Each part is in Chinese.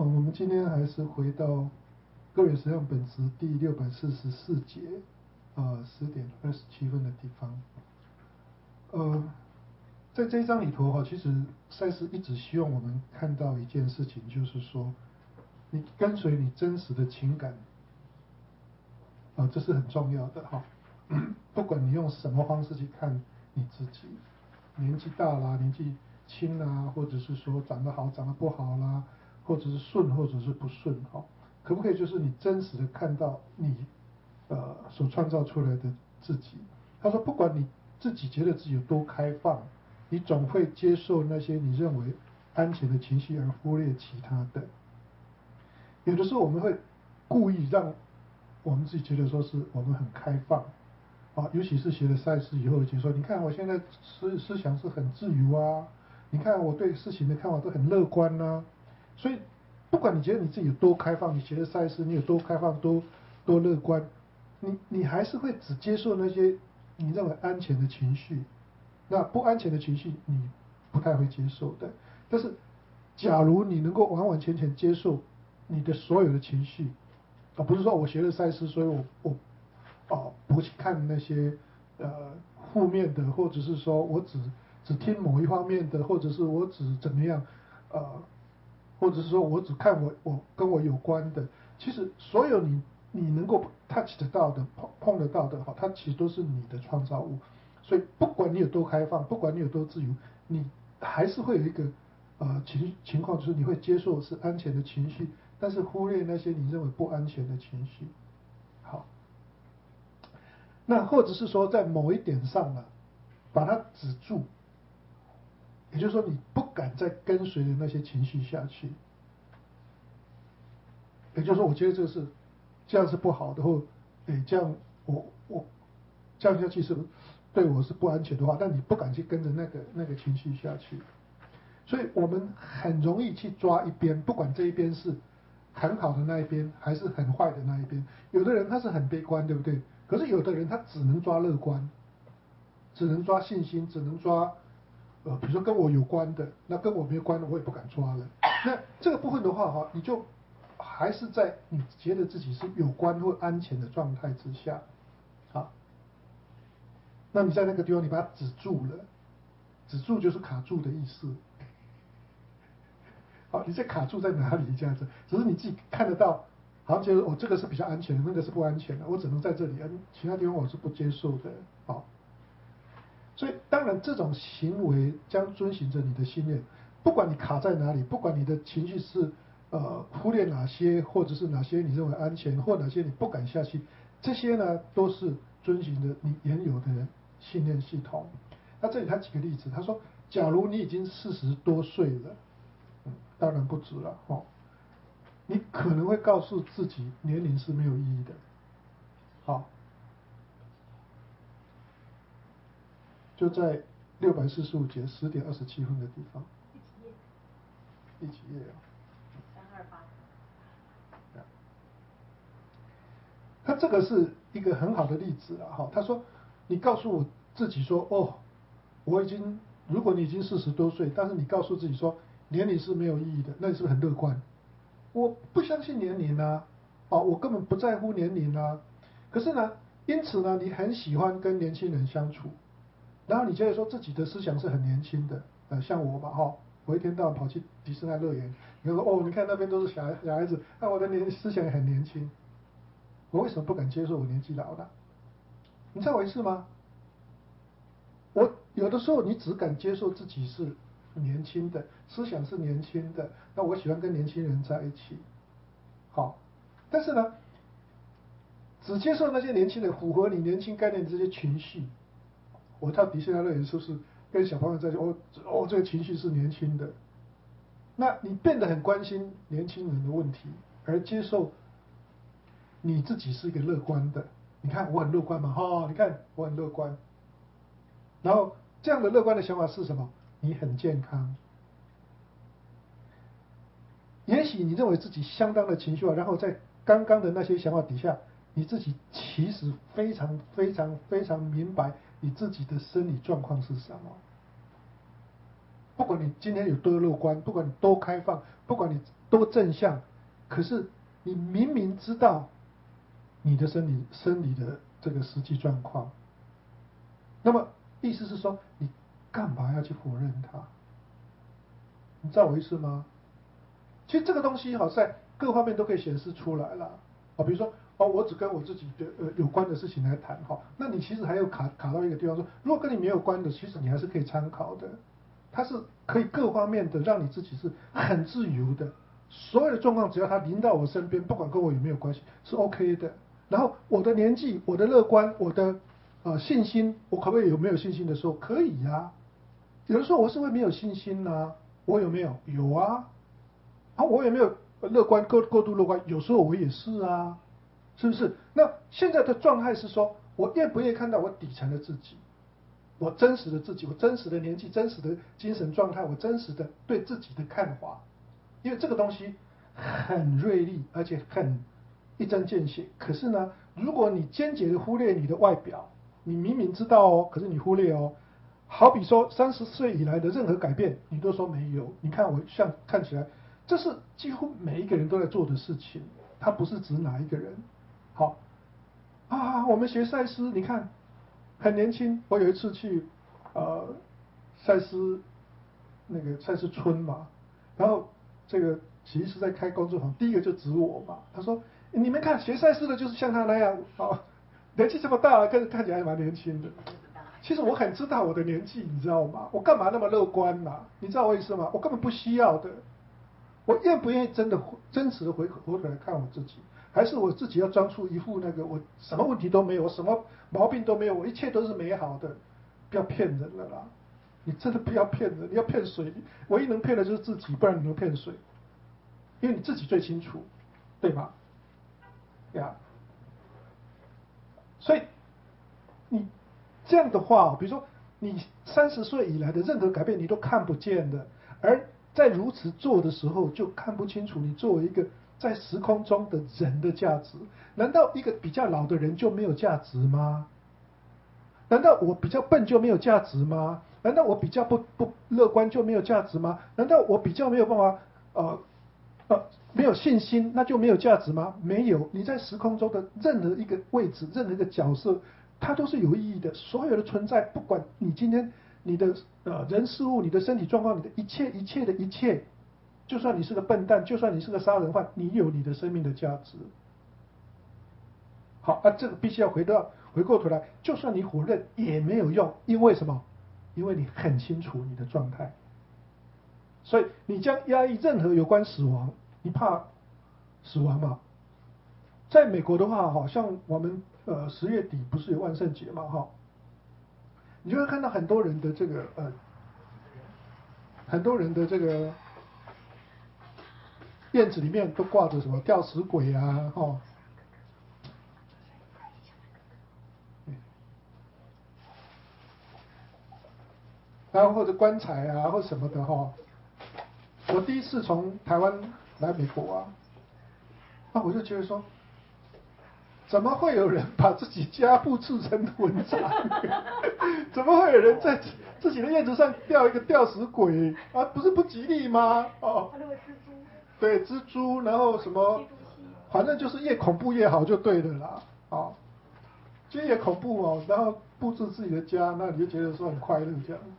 我们今天还是回到个人实相本质第644节10:27的地方。在这一章里头其实赛斯一直希望我们看到一件事情，就是说，你跟随你真实的情感，这是很重要的不管你用什么方式去看你自己，年纪大啦，年纪轻啦，或者是说长得好，长得不好啦，或者是顺，或者是不顺可不可以就是你真实的看到你所创造出来的自己？他说，不管你自己觉得自己有多开放，你总会接受那些你认为安全的情绪，而忽略其他的。有的时候我们会故意让我们自己觉得说是我们很开放尤其是学了赛斯以后，就说你看我现在思想是很自由啊，你看我对事情的看法都很乐观啊。所以不管你觉得你自己有多开放，你学了赛斯你有多开放，多乐观，你还是会只接受那些你认为安全的情绪，那不安全的情绪你不太会接受的。但是假如你能够完完全全接受你的所有的情绪不是说我学了赛斯，所以我不去看那些负面的，或者是说我只听某一方面的，或者是我只怎么样或者是说我只看我跟我有关的。其实所有你能够 touch 得到的、碰得到的它其实都是你的创造物。所以不管你有多开放，不管你有多自由，你还是会有一个情况，就是你会接受是安全的情绪，但是忽略那些你认为不安全的情绪。好，那或者是说在某一点上把它止住，也就是说你不敢再跟随着那些情绪下去。也就是说，我觉得这样是不好的，或这样我这样下去是对我是不安全的话，但你不敢去跟着那个情绪下去。所以我们很容易去抓一边，不管这一边是很好的那一边，还是很坏的那一边。有的人他是很悲观，对不对？可是有的人他只能抓乐观，只能抓信心，只能抓比如说跟我有关的，那跟我没有关的我也不敢抓了。那这个部分的话你就还是在你觉得自己是有关或安全的状态之下那你在那个地方你把它止住了，止住就是卡住的意思。你在卡住在哪里这样子？只是你自己看得到，好像觉得这个是比较安全的，那个是不安全的，我只能在这里，其他地方我是不接受的所以当然这种行为将遵循着你的信念，不管你卡在哪里，不管你的情绪是忽略哪些，或者是哪些你认为安全，或哪些你不敢下去，这些呢都是遵循着你原有的信念系统。那这里他举个例子，他说，假如你已经40多岁了，当然不止了你可能会告诉自己年龄是没有意义的。就在645节10:27的地方。第几页？328。他这个是一个很好的例子他说，你告诉我自己说，我已经，如果你已经40多岁，但是你告诉自己说年龄是没有意义的，那你是不是很乐观？我不相信年龄我根本不在乎年龄可是呢，因此呢，你很喜欢跟年轻人相处，然后你觉得说自己的思想是很年轻的，像我嘛我一天到晚跑去迪士尼乐园，你说你看那边都是小孩子，那我的思想也很年轻，我为什么不敢接受我年纪老呢？你这回事吗？我有的时候你只敢接受自己是年轻的，思想是年轻的，那我喜欢跟年轻人在一起但是呢，只接受那些年轻人符合你年轻概念的这些情绪。我到迪士尼乐园是不是跟小朋友在一起？这个情绪是年轻的，那你变得很关心年轻人的问题，而接受你自己是一个乐观的。你看我很乐观嘛你看我很乐观。然后这样的乐观的想法是什么？你很健康。也许你认为自己相当的情绪化，然后在刚刚的那些想法底下，你自己其实非常非常非常明白你自己的生理状况是什么。 不管你今天有多乐观，不管你多开放，不管你多正向，可是你明明知道你的生理的这个实际状况，那么意思是说，你干嘛要去否认它？你知道我意思吗？其实这个东西好在各方面都可以显示出来了。比如说我只跟我自己的有关的事情来谈那你其实还有卡到一个地方说，如果跟你没有关的，其实你还是可以参考的。它是可以各方面的让你自己是很自由的，所有的状况只要它临到我身边，不管跟我有没有关系，是 OK 的。然后我的年纪、我的乐观、我的信心，我可不可以有没有信心的时候？可以呀。有的时候我是会没有信心啊，我有没有？有啊。我有没有乐观过度乐观？有时候我也是啊，是不是？那现在的状态是说，我愿不愿意看到我底层的自己，我真实的自己，我真实的年纪，真实的精神状态，我真实的对自己的看法？因为这个东西很锐利，而且很一针见血。可是呢，如果你间接的忽略你的外表，你明明知道哦，可是你忽略哦。好比说30岁以来的任何改变，你都说没有。你看我像看起来，这是几乎每一个人都在做的事情，它不是指哪一个人。好我们学赛斯，你看很年轻。我有一次去赛斯那个赛斯村嘛，然后这个其实在开工作坊，第一个就指我嘛，他说你们看学赛斯的就是像他那样年纪这么大了，看起来还蛮年轻的。其实我很知道我的年纪，你知道吗？我干嘛那么乐观呢？你知道我意思吗？我根本不需要的。我愿不愿意真实的回头来看我自己，还是我自己要装出一副那个我什么问题都没有，我什么毛病都没有，我一切都是美好的？不要骗人了啦！你真的不要骗人，你要骗谁？唯一能骗的就是自己，不然你能骗谁？因为你自己最清楚，对吧？呀，所以你这样的话，比如说你30岁以来的任何改变你都看不见的，而在如此做的时候就看不清楚你作为一个在时空中的人的价值。难道一个比较老的人就没有价值吗？难道我比较笨就没有价值吗？难道我比较不乐观就没有价值吗？难道我比较没有办法没有信心那就没有价值吗？没有，你在时空中的任何一个位置，任何一个角色，它都是有意义的。所有的存在，不管你今天你的人事物，你的身体状况，你的一切的一切，就算你是个笨蛋，就算你是个杀人犯，你有你的生命的价值。好，这个必须要回过头来，就算你否认也没有用，因为什么？因为你很清楚你的状态。所以你将压抑任何有关死亡，你怕死亡嘛？在美国的话，好像我们10月底不是有万圣节嘛，你就会看到很多人的这个院子里面都挂着什么吊死鬼啊，然后或者棺材啊或什么的我第一次从台湾来美国我就觉得说，怎么会有人把自己家布置成坟场？怎么会有人在自己的院子上吊一个吊死鬼不是不吉利吗？对，蜘蛛，然后什么，反正就是越恐怖越好就对了啦就越恐怖然后布置自己的家，那你就觉得说很快乐这样。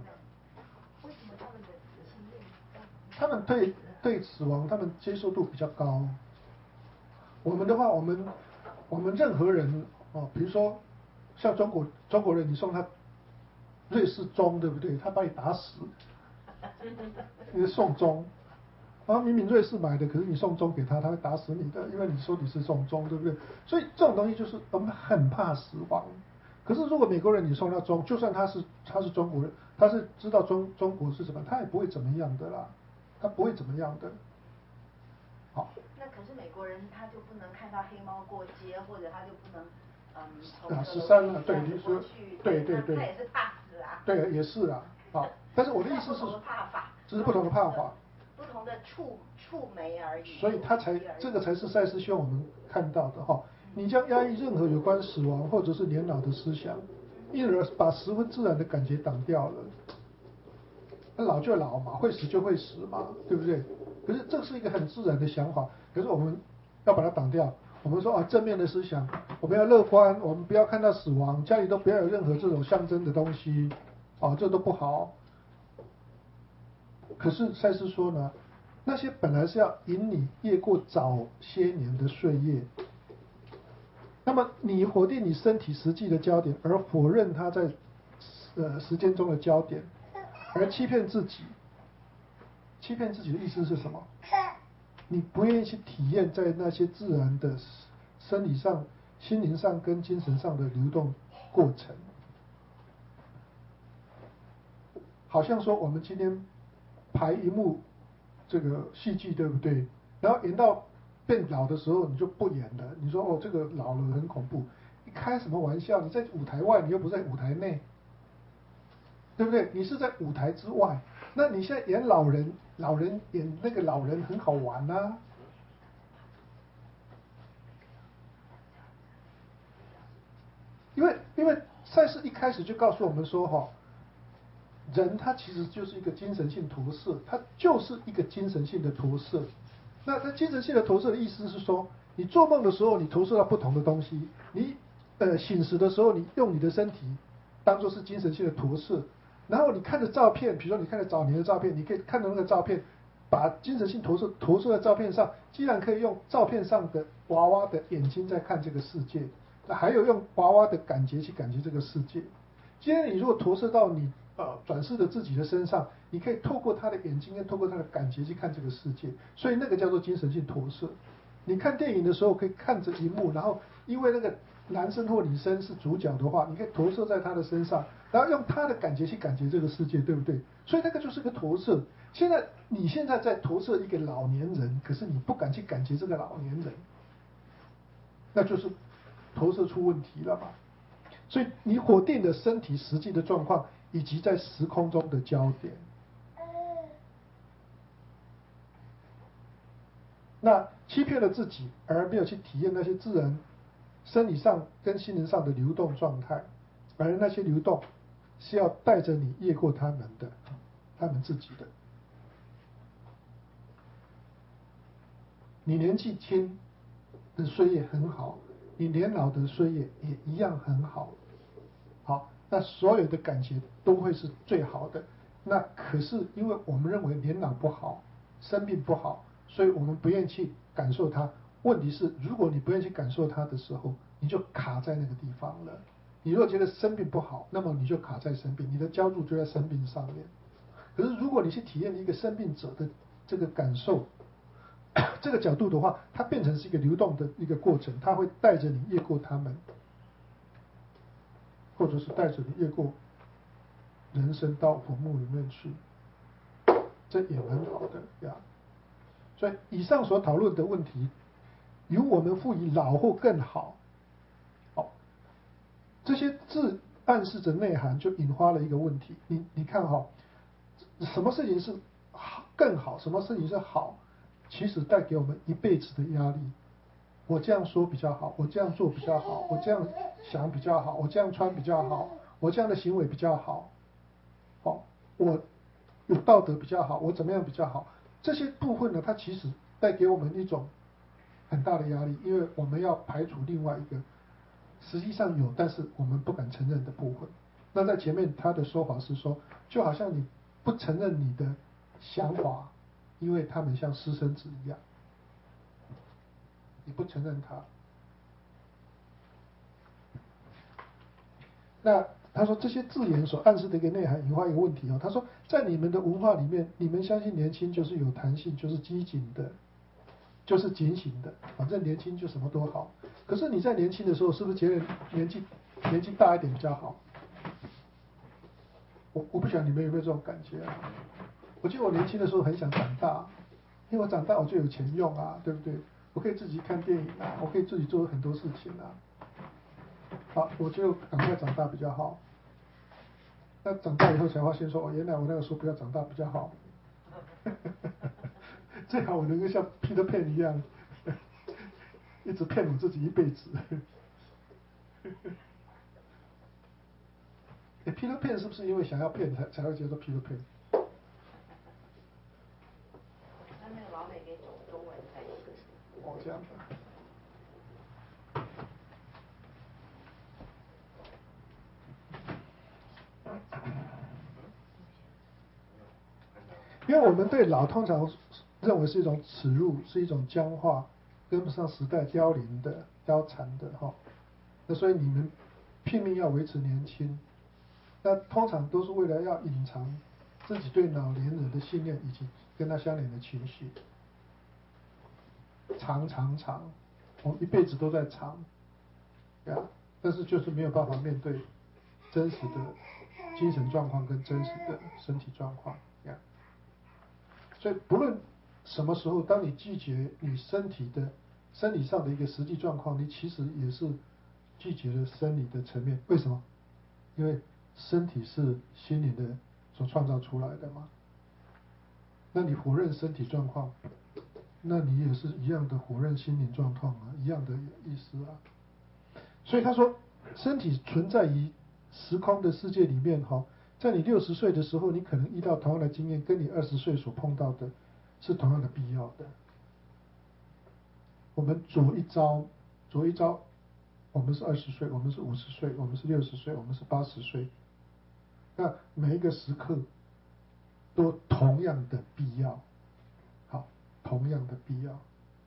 他们对死亡，他们接受度比较高。我们的话，我们任何人比如说像中国人，你送他瑞士钟，对不对？他把你打死，你是送钟明明瑞士买的，可是你送钟给他，他会打死你的，因为你说你是送钟，对不对？所以这种东西就是我们很怕死亡。可是如果美国人你送他钟，就算他是中国人，他是知道中国是什么，他也不会怎么样的啦，他不会怎么样的。好。 那可是美国人他就不能看到黑猫过街，或者他就不能从 13啊，对，你说对， 他也是怕死对，也是但是我的意思是，只是不同的怕法， 不同的触媒而已。 所以这个才是赛斯希望我们看到的你将压抑任何有关死亡或者是年老的思想，因而把十分自然的感觉挡掉了。 老就老嘛，会死就会死嘛，对不对？可是这是一个很自然的想法，可是我们要把它挡掉。我们说啊，正面的思想，我们要乐观，我们不要看到死亡，家里都不要有任何这种象征的东西，啊，这都不好。可是赛斯说呢，那些本来是要引你越过早些年的岁月，那么你否定你身体实际的焦点，而否认它在时间中的焦点，而欺骗自己。欺骗自己的意思是什么？你不愿意去体验在那些自然的生理上、心灵上跟精神上的流动过程。好像说我们今天排一幕这个戏剧，对不对？然后演到变老的时候，你就不演了。你说哦，这个老了很恐怖，你开什么玩笑？你在舞台外，你又不在舞台内，对不对？你是在舞台之外。那你现在演老人，老人演那个老人很好玩啊。因为赛事一开始就告诉我们说哈，人他其实就是一个精神性投射，他就是一个精神性的投射。那他精神性的投射的意思是说，你做梦的时候你投射到不同的东西，你醒时的时候你用你的身体当做是精神性的投射，然后你看着照片，比如说你看着早年的照片，你可以看到那个照片，把精神性投射在照片上，既然可以用照片上的娃娃的眼睛在看这个世界，那还有用娃娃的感觉去感觉这个世界。今天你如果投射到你转世的自己的身上，你可以透过他的眼睛跟透过他的感觉去看这个世界，所以那个叫做精神性投射。你看电影的时候可以看着荧幕，然后因为那个男生或女生是主角的话，你可以投射在他的身上，然后用他的感觉去感觉这个世界，对不对？所以那个就是个投射。你现在在投射一个老年人，可是你不敢去感觉这个老年人，那就是投射出问题了嘛。所以你否定了身体实际的状况，以及在时空中的焦点。那欺骗了自己，而没有去体验那些自然生理上跟心灵上的流动状态，而那些流动是要带着你越过他们的，他们自己的。你年纪轻的岁月很好，你年老的岁月也一样很好。好，那所有的感觉都会是最好的。那可是因为我们认为年老不好，生病不好，所以我们不愿意去感受它。问题是，如果你不愿意去感受它的时候，你就卡在那个地方了。你如果觉得生病不好，那么你就卡在生病，你的焦注就在生病上面。可是如果你去体验一个生病者的这个感受，这个角度的话，它变成是一个流动的一个过程，它会带着你越过他们。或者是带着你越过人生到坟墓里面去，这也蛮好的呀。所以以上所讨论的问题，由我们赋予老后更好，好，这些字暗示着内涵，就引发了一个问题。你看哈，什么事情是更好，什么事情是好，其实带给我们一辈子的压力。我这样说比较好，我这样做比较好，我这样想比较好，我这样穿比较好，我这样的行为比较好，好，我有道德比较好，我怎么样比较好？这些部分呢，它其实带给我们一种很大的压力，因为我们要排除另外一个实际上有，但是我们不敢承认的部分。那在前面他的说法是说，就好像你不承认你的想法，因为他们像私生子一样。你不承认它，那他说这些字眼所暗示的一个内涵引发一个问题哦。他说，在你们的文化里面，你们相信年轻就是有弹性，就是机警的，就是警醒的，反正年轻就什么都好。可是你在年轻的时候，是不是觉得年纪大一点比较好？我不晓得你们有没有这种感觉啊？我记得我年轻的时候很想长大，因为我长大我就有钱用啊，对不对？我可以自己看电影啊，我可以自己做很多事情啊。好，我就赶快长大比较好。那长大以后才发现说，哦，原来我那个时候不要长大比较好。最好我能够像 Peter Pan 一样，一直骗我自己一辈子。Peter Pan 是不是因为想要骗才会叫做 Peter Pan？ 可以从中文才行。 哦，这样子。因为我们对老通常认为是一种耻辱，是一种僵化，跟不上时代凋零的、凋残的哈。那所以你们拼命要维持年轻，那通常都是为了要隐藏自己对老年人的信念以及跟他相连的情绪。长，我们一辈子都在长，呀，但是就是没有办法面对真实的精神状况跟真实的身体状况，呀。所以不论什么时候，当你拒绝你生理上的一个实际状况，你其实也是拒绝了生理的层面。为什么？因为身体是心灵的所创造出来的嘛。那你否认身体状况，那你也是一样的否认心灵状况啊，一样的意思啊。所以他说，身体存在于时空的世界里面哈。在你60岁的时候，你可能遇到同样的经验，跟你20岁所碰到的是同样的必要的。我们左一招，我们是20岁，我们是50岁，我们是60岁，我们是80岁。那每一个时刻都同样的必要，好，同样的必要。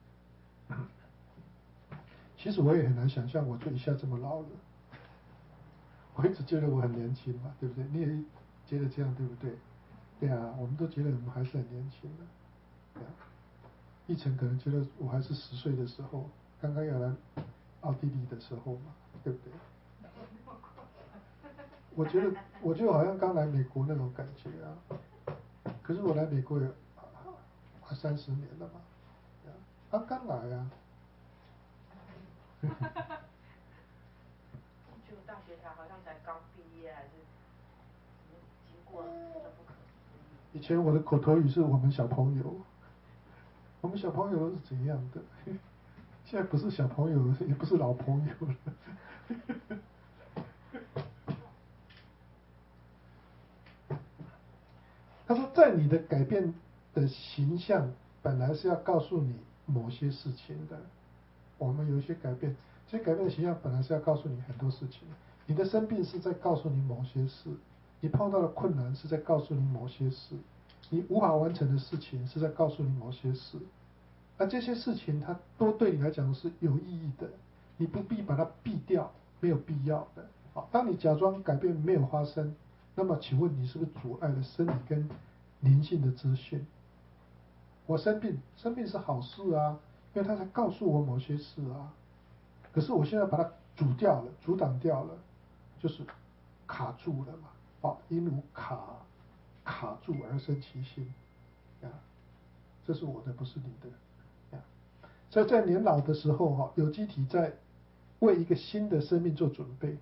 其实我也很难想象，我就一下这么老了。我一直觉得我很年轻嘛，对不对？你也觉得这样，对不对？对啊，我们都觉得我们还是很年轻的。对啊，奕晨可能觉得我还是10岁的时候，刚刚要来奥地利的时候嘛，对不对？我觉得好像刚来美国那种感觉啊。可是我来美国也快30年了嘛，啊，刚来啊。 就大学才好像才刚毕业还是经过真的不可思议。 以前我的口头语是我们小朋友，我们小朋友是怎样的？现在不是小朋友，也不是老朋友了。他说，在你的改变的形象本来是要告诉你某些事情的，我们有一些改变，这些改变的形象本来是要告诉你很多事情。你的生病是在告诉你某些事，你碰到的困难是在告诉你某些事，你无法完成的事情是在告诉你某些事。而这些事情它都对你来讲是有意义的，你不必把它避掉，没有必要的。好，当你假装改变没有发生，那么请问你是不是阻碍了生理跟灵性的资讯？我生病是好事啊，因为它才告诉我某些事啊。可是我现在把它阻挡掉了，就是卡住了嘛。好，因如卡住而生其心，啊，这是我的，不是你的，啊。所以在年老的时候哈，有机体在为一个新的生命做准备。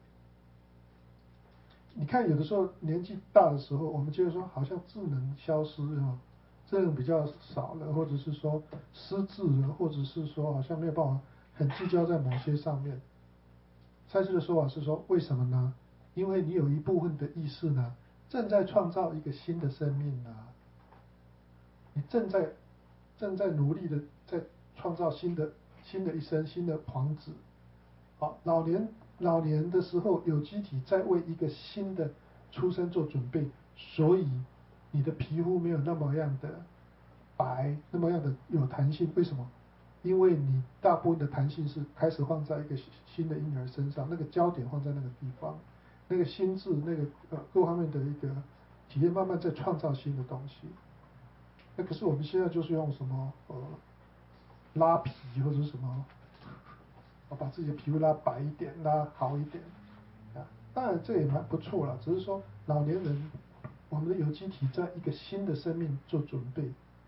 你看有的时候年纪大的时候，我们觉得说好像智能消失了，智能比较少了，或者是说失智了，或者是说好像没有办法很聚焦在某些上面。赛斯的说法是说，为什么呢？因为你有一部分的意识呢，正在创造一个新的生命啊，你正在努力的在创造新的一生，新的房子。好，老年的时候，有机体在为一个新的出生做准备，所以你的皮肤没有那么样的白，那么样的有弹性。为什么？因为你大部分的弹性是开始放在一个新的婴儿身上，那个焦点放在那个地方，那个心智，那个各方面的一个体验，慢慢在创造新的东西。那可是我们现在就是用什么拉皮或者什么，把自己的皮肤拉白一点，拉好一点，啊，当然这也蛮不错了。只是说老年人，我们的有机体在一个新的生命做准备。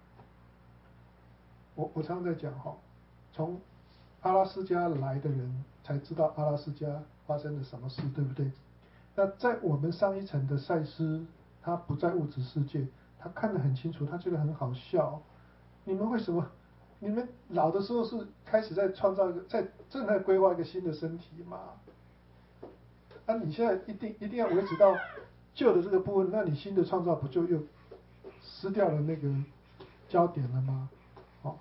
我常常在讲哈，从阿拉斯加来的人才知道阿拉斯加发生了什么事，对不对？那在我们上一层的赛斯，他不在物质世界，他看得很清楚，他觉得很好笑。你们为什么？你们老的时候是开始在创造一个，正在规划一个新的身体嘛？那你现在一定要维持到旧的这个部分，那你新的创造不就又失掉了那个焦点了吗？ 好，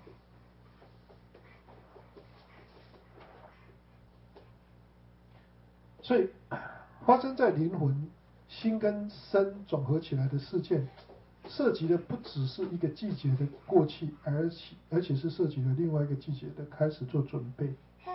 所以发生在灵魂、心跟身总合起来的事件，涉及的不只是一个季节的过去，而且是涉及了另外一个季节的开始做准备。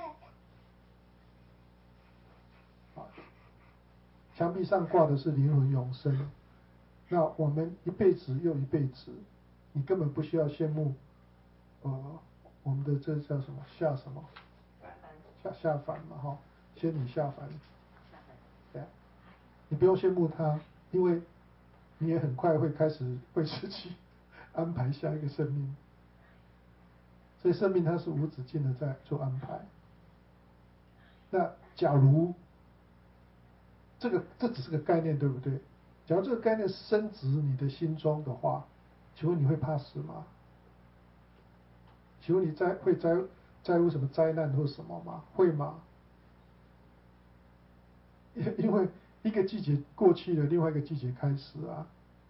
墙壁上挂的是灵魂永生，那我们一辈子又一辈子，你根本不需要羡慕，我们的这叫什么下什么下凡嘛哈，仙女下凡，对啊，你不用羡慕他，因为你也很快会开始为自己安排下一个生命，所以生命它是无止境的在做安排。那假如这只是个概念，对不对？假如这个概念深植你的心中的话，请问你会怕死吗？请问你会在乎什么灾难或什么吗？会吗？因为一个季节过去了，另外一个季节开始啊。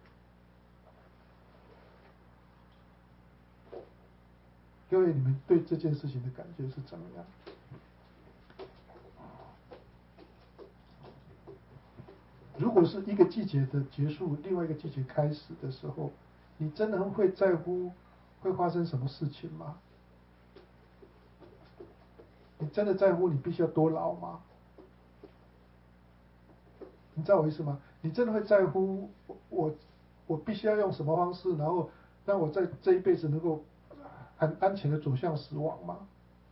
各位，你们对这件事情的感觉是怎么样？如果是一个季节的结束，另外一个季节开始的时候，你真的会在乎会发生什么事情吗？你真的在乎你必须要多老吗？你知道我意思吗？你真的会在乎我必须要用什么方式，然后让我在这一辈子能够很安全的走向死亡吗？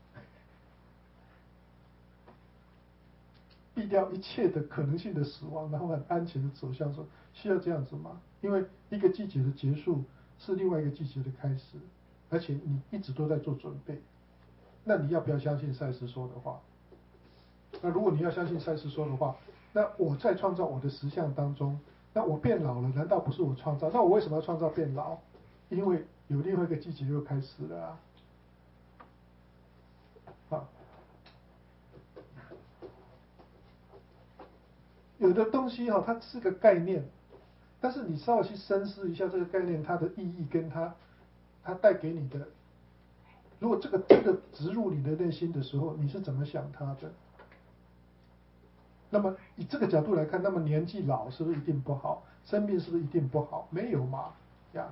避掉一切的可能性的死亡，然后很安全的走向说，需要这样子吗？因为一个季节的结束是另外一个季节的开始，而且你一直都在做准备。那你要不要相信赛斯说的话？那如果你要相信赛斯说的话，那我在创造我的实相当中，那我变老了，难道不是我创造？那我为什么要创造变老？因为有另外一个季节又开始了啊！啊，有的东西它是个概念，但是你稍微去深思一下这个概念它的意义跟它带给你的，如果这个真的植入你的内心的时候，你是怎么想它的？那么以这个角度来看，那么年纪老是不是一定不好？生病是不是一定不好？没有嘛，呀。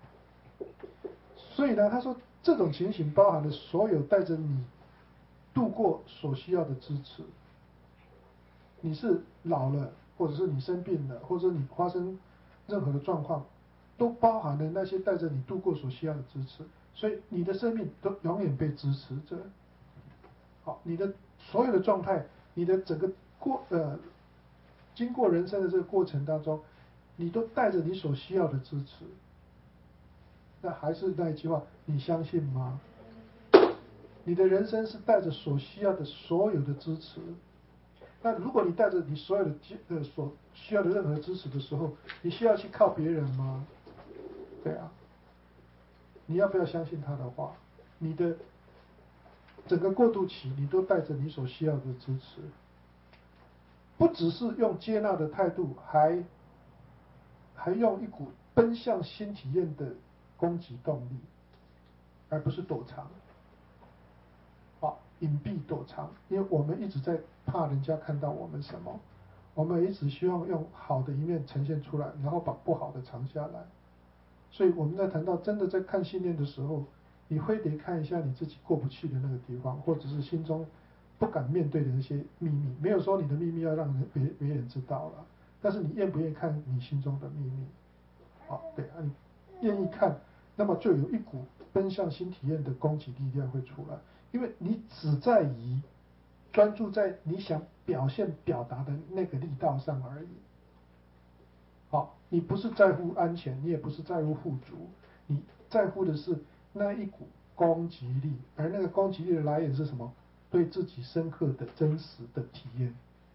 所以呢，他说这种情形包含了所有带着你度过所需要的支持。你是老了，或者是你生病了，或者你发生任何的状况，都包含了那些带着你度过所需要的支持。所以你的生命都永远被支持着。好，你的所有的状态，你的整个经过人生的这个过程当中，你都带着你所需要的支持。那还是那一句话，你相信吗？你的人生是带着所需要的所有的支持。那如果你带着你所有的所需要的任何支持的时候，你需要去靠别人吗？对啊。你要不要相信他的话？你的整个过渡期，你都带着你所需要的支持。不只是用接纳的态度，还用一股奔向新体验的攻击动力，而不是躲藏。好，隐蔽躲藏，因为我们一直在怕人家看到我们什么，我们一直希望用好的一面呈现出来，然后把不好的藏下来。所以我们在谈到真的在看信念的时候，你非得看一下你自己过不去的那个地方，或者是心中不敢面对的那些秘密。没有说你的秘密要让别人知道了，但是你愿不愿意看你心中的秘密？好，对啊，你愿意看，那么就有一股奔向新体验的攻击力量会出来，因为你只在于专注在你想表达的那个力道上而已。好，你不是在乎安全，你也不是在乎富足，你在乎的是那一股攻击力，而那个攻击力的来源是什么？对自己深刻的真实的体验。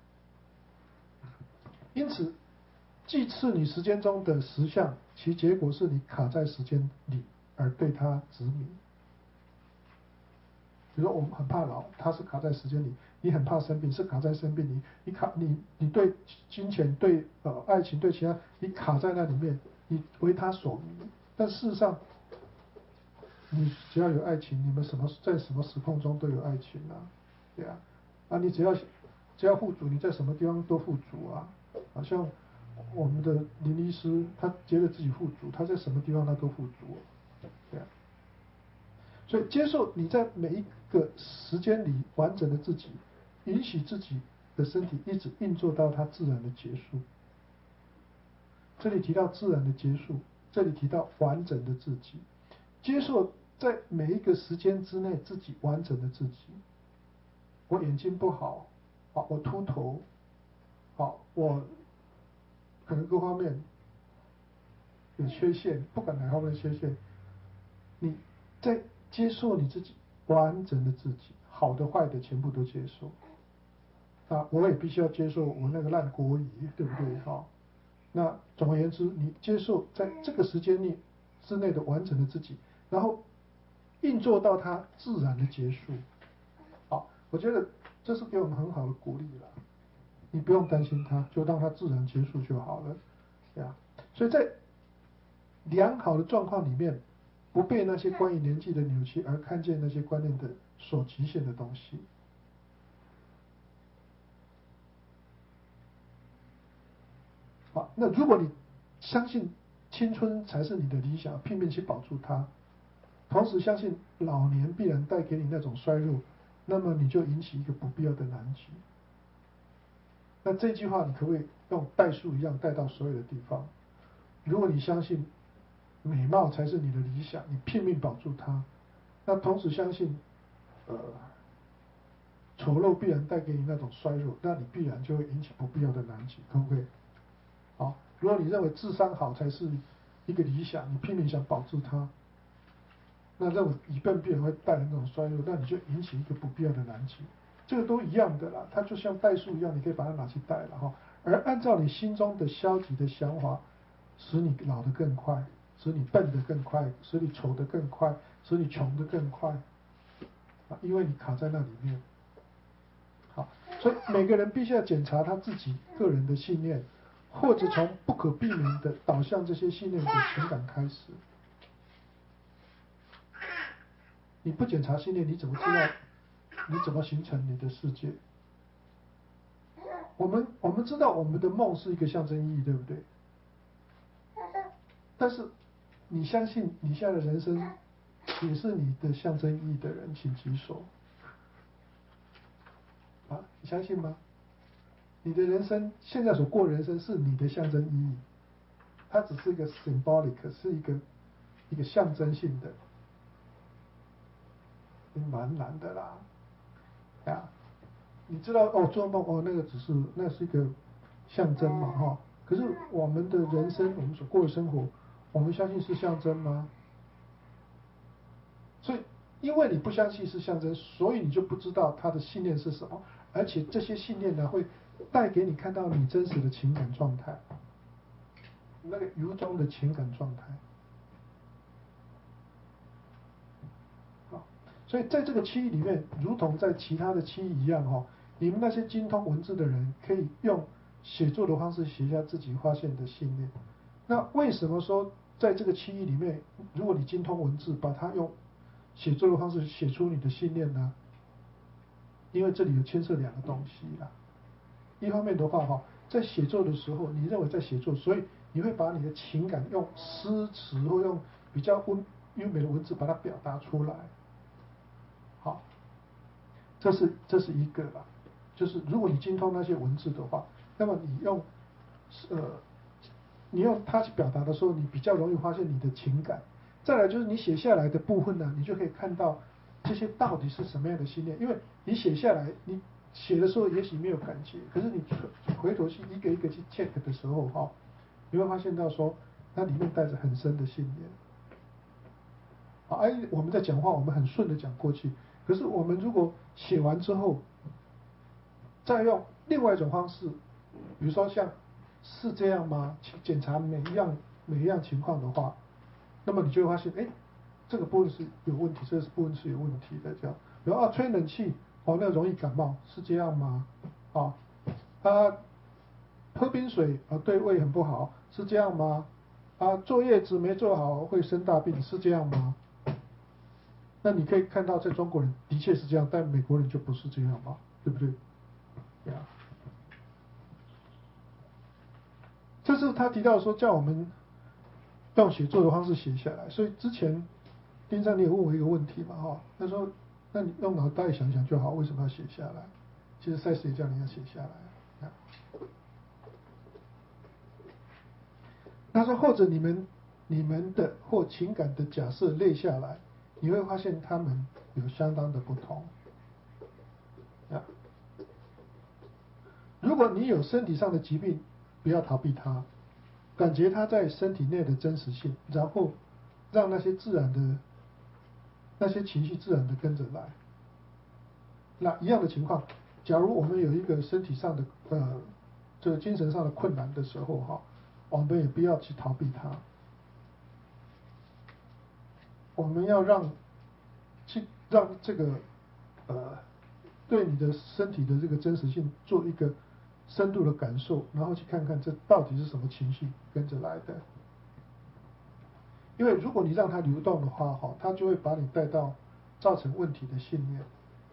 因此，祭赐你时间中的实相，其结果是你卡在时间里而对它执迷。比如说我们很怕老，它是卡在时间里；你很怕生病，是卡在生病里；你对金钱、对爱情、对其他，你卡在那里面，你为它所迷。但事实上， 你只要有爱情，你们在什么时空中都有爱情啊，对啊，你只要富足，你在什么地方都富足啊。好像我们的林医师，他觉得自己富足，他在什么地方他都富足，对啊。所以接受你在每一个时间里完整的自己，允许自己的身体一直运作到它自然的结束。这里提到自然的结束，这里提到完整的自己，接受在每一个时间之内自己完整的自己。我眼睛不好，我秃头，我可能各方面有缺陷，不管哪方面的缺陷，你在接受你自己完整的自己，好的坏的全部都接受。我也必须要接受我那个烂国语，对不对？那总而言之，你接受在这个时间之内的完整的自己，然后运作到它自然的结束。我觉得这是给我们很好的鼓励了。你不用担心它，就让它自然结束就好了，呀。所以在良好的状况里面，不被那些关于年纪的扭曲而看见那些观念的所局限的东西。那如果你相信青春才是你的理想，拼命去保住它，同时相信老年必然带给你那种衰弱，那么你就引起一个不必要的难局。那这句话你可不可以用代数一样带到所有的地方？如果你相信美貌才是你的理想，你拼命保住它，那同时相信丑陋必然带给你那种衰弱，那你必然就会引起不必要的难局，可不可以？如果你认为智商好才是一个理想，你拼命想保住它，那认为一笨必然会带来那种衰弱，那你就引起一个不必要的难局。这个都一样的啦，它就像代数一样，你可以把它拿去代了。而按照你心中的消极的想法，使你老得更快，使你笨得更快，使你丑得更快，使你穷得更快，因为你卡在那里面。所以每个人必须要检查他自己个人的信念，或者从不可避免的导向这些信念的情感开始。你不检查信念，你怎么知道你怎么形成你的世界？我们知道我们的梦是一个象征意义，对不对？但是你相信你现在的人生也是你的象征意义的人，请举手。你相信吗？你的人生现在所过的人生是你的象征意义，它只是一个 symbolic， 是一个象征性的，蛮难的啦。你知道做梦那是一个象征嘛可是我们的人生，我们所过的生活，我们相信是象征吗？所以因为你不相信是象征，所以你就不知道他的信念是什么，而且这些信念呢会带给你看到你真实的情感状态，那个由衷的情感状态。所以在这个区域里面，如同在其他的区域一样你们那些精通文字的人，可以用写作的方式写下自己发现的信念。那为什么说在这个区域里面，如果你精通文字，把它用写作的方式写出你的信念呢？因为这里有牵涉两个东西啦。一方面的话在写作的时候，你认为在写作，所以你会把你的情感用诗词或用比较优美的文字把它表达出来。这是一个啦，就是如果你精通那些文字的话，那么你用它去表达的时候，你比较容易发现你的情感。再来就是你写下来的部分呢，你就可以看到这些到底是什么样的信念，因为你写下来，你写的时候也许没有感觉，可是你回头去一个一个去 check 的时候你会发现到说它里面带着很深的信念。我们在讲话，我们很顺的讲过去，可是我们如果写完之后，再用另外一种方式，比如说像是这样吗？去检查每一样情况的话，那么你就会发现，这个部分是有问题，这个部分是有问题的。这样，比如吹冷气那容易感冒，是这样吗？喝冰水对胃很不好，是这样吗？坐月子没做好会生大病，是这样吗？ 那你可以看到，在中国人的确是这样，但美国人就不是这样嘛，对不对？对啊。这是他提到说，叫我们用写作的方式写下来。所以之前丁山你也问我一个问题嘛，哈，他说，那你用脑袋想想就好，为什么要写下来？其实赛斯也叫你要写下来啊。他说，或者你们的或情感的假设列下来，你会发现他们有相当的不同啊。如果你有身体上的疾病，不要逃避它，感觉它在身体内的真实性，然后让那些自然的那些情绪自然的跟着来。那一样的情况，假如我们有一个身体上的这个精神上的困难的时候哈，我们也不要去逃避它，我们要让这个对你的身体的这个真实性做一个深度的感受，然后去看看这到底是什么情绪跟着来的。因为如果你让它流动的话，哈，它就会把你带到造成问题的信念。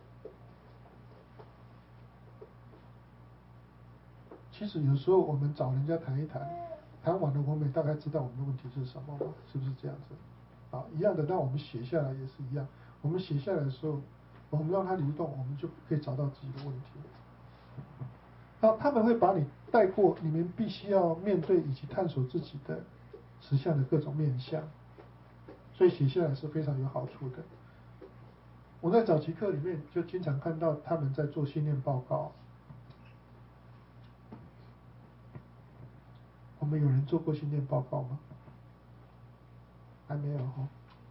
其实有时候我们找人家谈一谈，谈完了我们也大概知道我们的问题是什么嘛，是不是这样子？啊，一样的，那我们写下来也是一样。我们写下来的时候，我们让它流动，我们就可以找到自己的问题。好，他们会把你带过你们必须要面对以及探索自己的实相的各种面向，所以写下来是非常有好处的。我在早期课里面就经常看到他们在做信念报告。我们有人做过信念报告吗？还没有哈。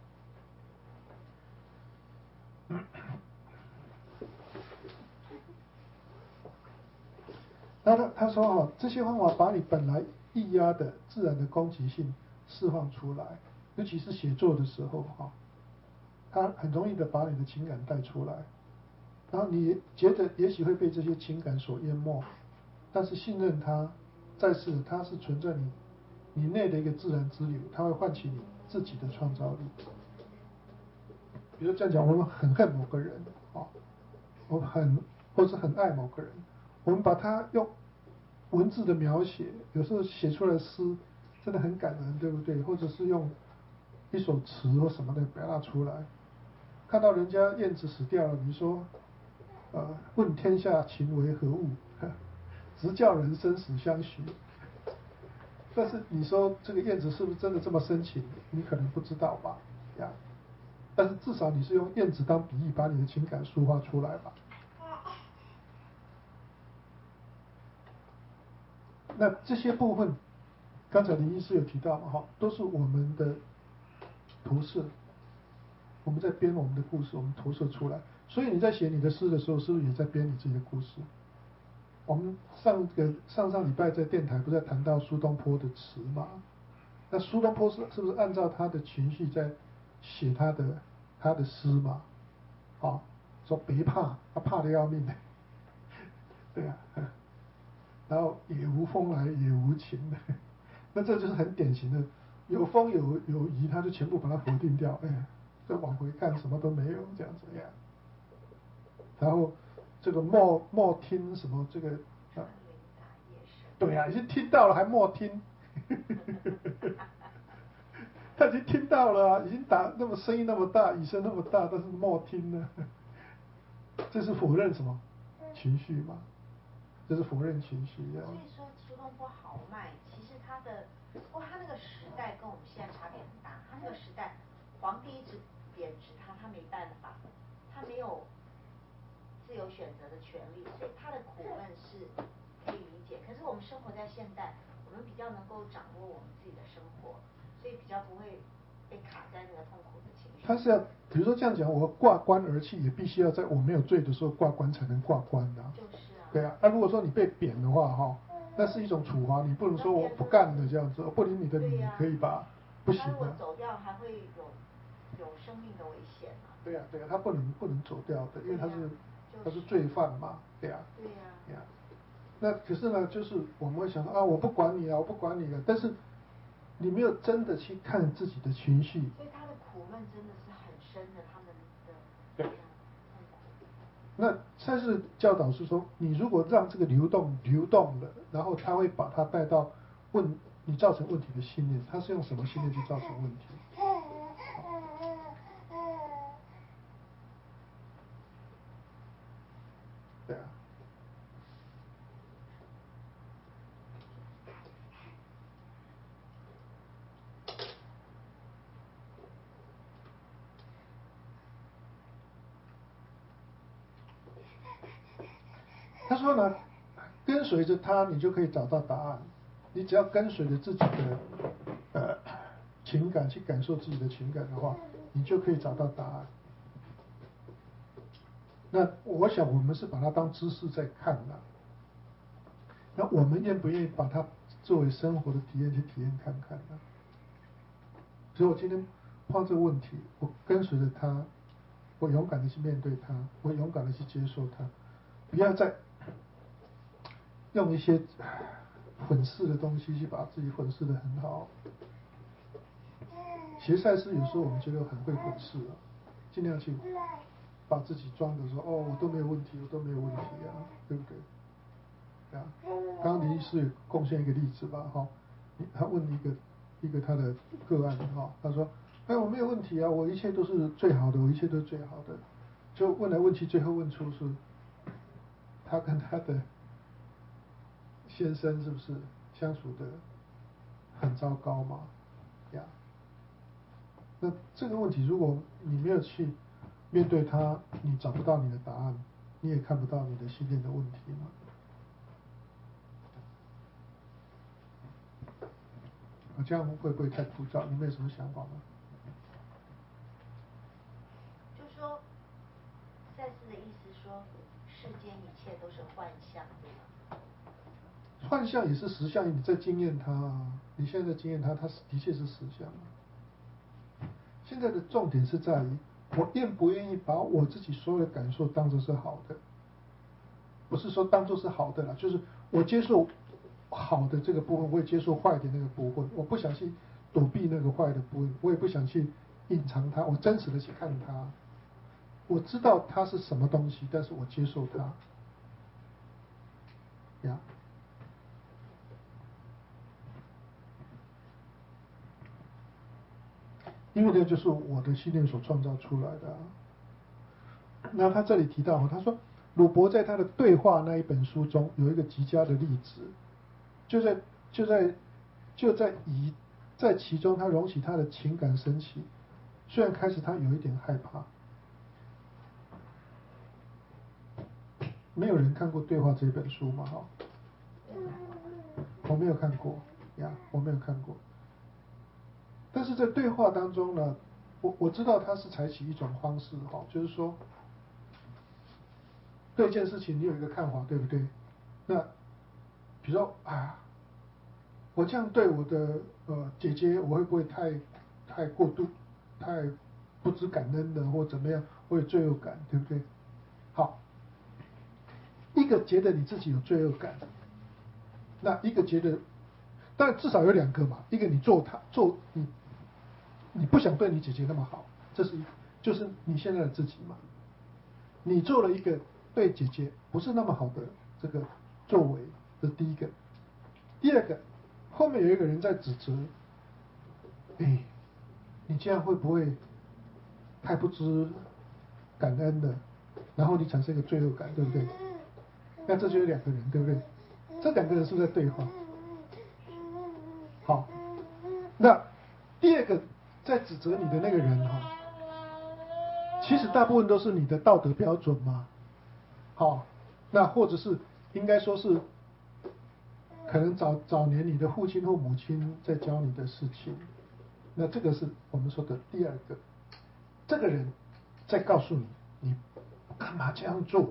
那他说哈，这些方法把你本来抑压的自然的攻击性释放出来，尤其是写作的时候哈，它很容易的把你的情感带出来，然后你觉得也许会被这些情感所淹没，但是信任它，再次它是存在你内的一个自然之流，它会唤起你自己的创造力。比如这样讲，我们很恨某个人啊，我们或是很爱某个人，我们把它用文字的描写，有时候写出来的诗真的很感人，对不对？或者是用一首词或什么的表达出来。看到人家燕子死掉了，你说，问天下情为何物，直叫人生死相许。但是你说这个燕子是不是真的这么深情？你可能不知道吧，呀。但是至少你是用燕子当比喻，把你的情感抒发出来吧。那这些部分，刚才林医师有提到嘛，哈，都是我们的投射，我们在编我们的故事，我们投射出来。所以你在写你的诗的时候，是不是也在编你自己的故事？我们上礼拜在电台不是在谈到苏东坡的词嘛？那苏东坡是不是按照他的情绪在写他的诗嘛？啊，说别怕，他怕得要命的，对啊，然后也无风来也无晴的，那这就是很典型的，有风有雨，他就全部把它否定掉，哎，再往回看什么都没有这样子呀。然后这个莫听什么这个啊，对啊，已经听到了还莫听，他已经听到了啊，已经打那么声音那么大，雨声那么大，但是莫听呢，这是否认什么情绪嘛？这是否认情绪呀。 所以说苏东坡豪迈，其实他那个时代跟我们现在差别很大。他那个时代，皇帝一直贬值他，他没办法，他没有自由选择的权利，所以他的苦闷是可以理解。可是我们生活在现代，我们比较能够掌握我们自己的生活，所以比较不会被卡在那个痛苦的情绪。 他是要，比如说这样讲，我挂冠而泣，也必须要在我没有罪的时候挂冠才能挂冠的。 就是啊。 对啊，那如果说你被贬的话，哈，那是一种处罚，你不能说我不干了这样子，不领你的米可以吧？不行他如果的。 走掉，还会有生命的危险啊。 对呀，对呀，他不能走掉的，因为他是罪犯嘛，对呀。 对呀。 对呀。那可是呢，就是我们会想啊，我不管你了，我不管你了，但是你没有真的去看自己的情绪。 所以他的苦闷真的是很深的，他们那赛斯教导是说，你如果让这个流动了，然后他会把它带到你造成问题的信念，他是用什么信念去造成问题？对啊。他说呢，跟随着他，你就可以找到答案。你只要跟随着自己的情感去感受自己的情感的话，你就可以找到答案。那我想我们是把它当知识在看的，那我们愿不愿意把它作为生活的体验去体验看看呢？所以我今天碰到这个问题，我跟随着他，我勇敢的去面对他，我勇敢的去接受他，不要再用一些粉饰的东西去把自己粉饰的很好。其实赛事有时候我们觉得很会粉饰啊，尽量去把自己装的说哦，我都没有问题，我都没有问题啊，对不对？啊，刚刚林医师贡献一个例子吧，哈，他问一个他的个案哈，他说，哎，我没有问题啊，我一切都是最好的，我一切都是最好的，就问来问去，最后问出是，他跟他的先生是不是相处的很糟糕嘛？呀，那这个问题，如果你没有去面对它，你找不到你的答案，你也看不到你的信念的问题嘛。这样会不会太枯燥？你们有什么想法吗？ 就是说，赛斯的意思说，世间一切都是幻象，对吗？ 幻象也是实相，你在经验它啊，你现在在经验它，它的确是实相啊。现在的重点是在于，我愿不愿意把我自己所有的感受当作是好的，不是说当作是好的啦，就是我接受好的这个部分，我也接受坏的那个部分，我不想去躲避那个坏的部分，我也不想去隐藏它，我真实的去看它。我知道它是什么东西，但是我接受它。呀，因为这就是我的信念所创造出来的啊。那他这里提到，他说鲁伯在他的对话那一本书中有一个极佳的例子，在其中，他容许他的情感升起，虽然开始他有一点害怕。没有人看过《对话》这本书吗？哈，我没有看过呀，我没有看过。但是在对话当中呢，我知道他是采取一种方式哈，就是说对一件事情你有一个看法，对不对？那比如说啊，我这样对我的姐姐，我会不会太过度，太不知感恩的，或怎么样，会有罪恶感，对不对？好，一个觉得你自己有罪恶感，那一个觉得，但至少有两个嘛，一个你你不想对你姐姐那么好，这是就是你现在的自己嘛，你做了一个对姐姐不是那么好的这个作为，这是第一个。第二个，后面有一个人在指责，哎，你这样会不会太不知感恩了？然后你产生一个罪恶感，对不对？那这就是两个人，对不对？这两个人是不是在对话？好，那第二个在指责你的那个人哈，其实大部分都是你的道德标准嘛。好，那或者是应该说是，可能早年你的父亲或母亲在教你的事情，那这个是我们说的第二个，这个人在告诉你，你干嘛这样做？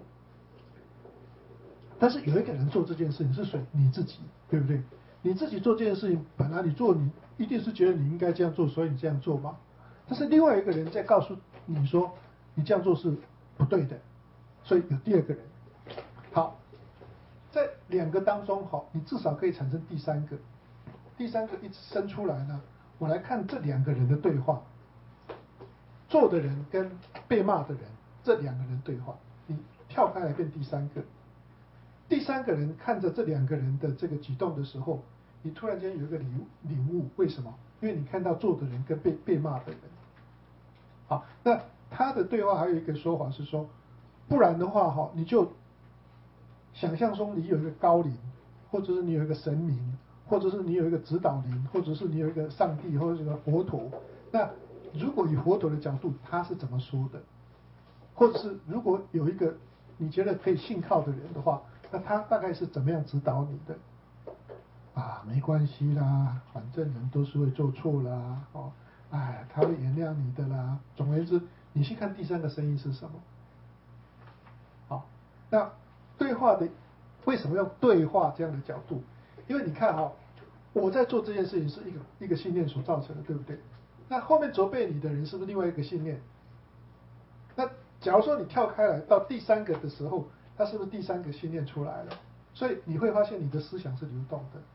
但是有一个人做这件事情是谁？你自己，对不对？你自己做这件事情，本来你一定是觉得你应该这样做，所以你这样做嘛。但是另外一个人在告诉你说，你这样做是不对的，所以有第二个人。好，在两个当中，好，你至少可以产生第三个，第三个一直生出来呢。我来看这两个人的对话，做的人跟被骂的人，这两个人对话，你跳开来变第三个。第三个人看着这两个人的这个举动的时候，你突然间有一个领悟，为什么？因为你看到做的人跟被骂的人。好，那他的对话还有一个说法是说，不然的话哈，你就想象中你有一个高龄，或者是你有一个神明，或者是你有一个指导灵，或者是你有一个上帝或者是一个佛陀。那如果以佛陀的角度，他是怎么说的？或者是如果有一个你觉得可以信靠的人的话，那他大概是怎么样指导你的？啊，没关系啦，反正人都是会做错啦，哦，哎，他会原谅你的啦。总而言之，你去看第三个声音是什么？好，那对话的为什么用对话这样的角度？因为你看哈，我在做这件事情是一个信念所造成的，对不对？那后面责备你的人是不是另外一个信念？那假如说你跳开来到第三个的时候，它是不是第三个信念出来了？所以你会发现你的思想是流动的，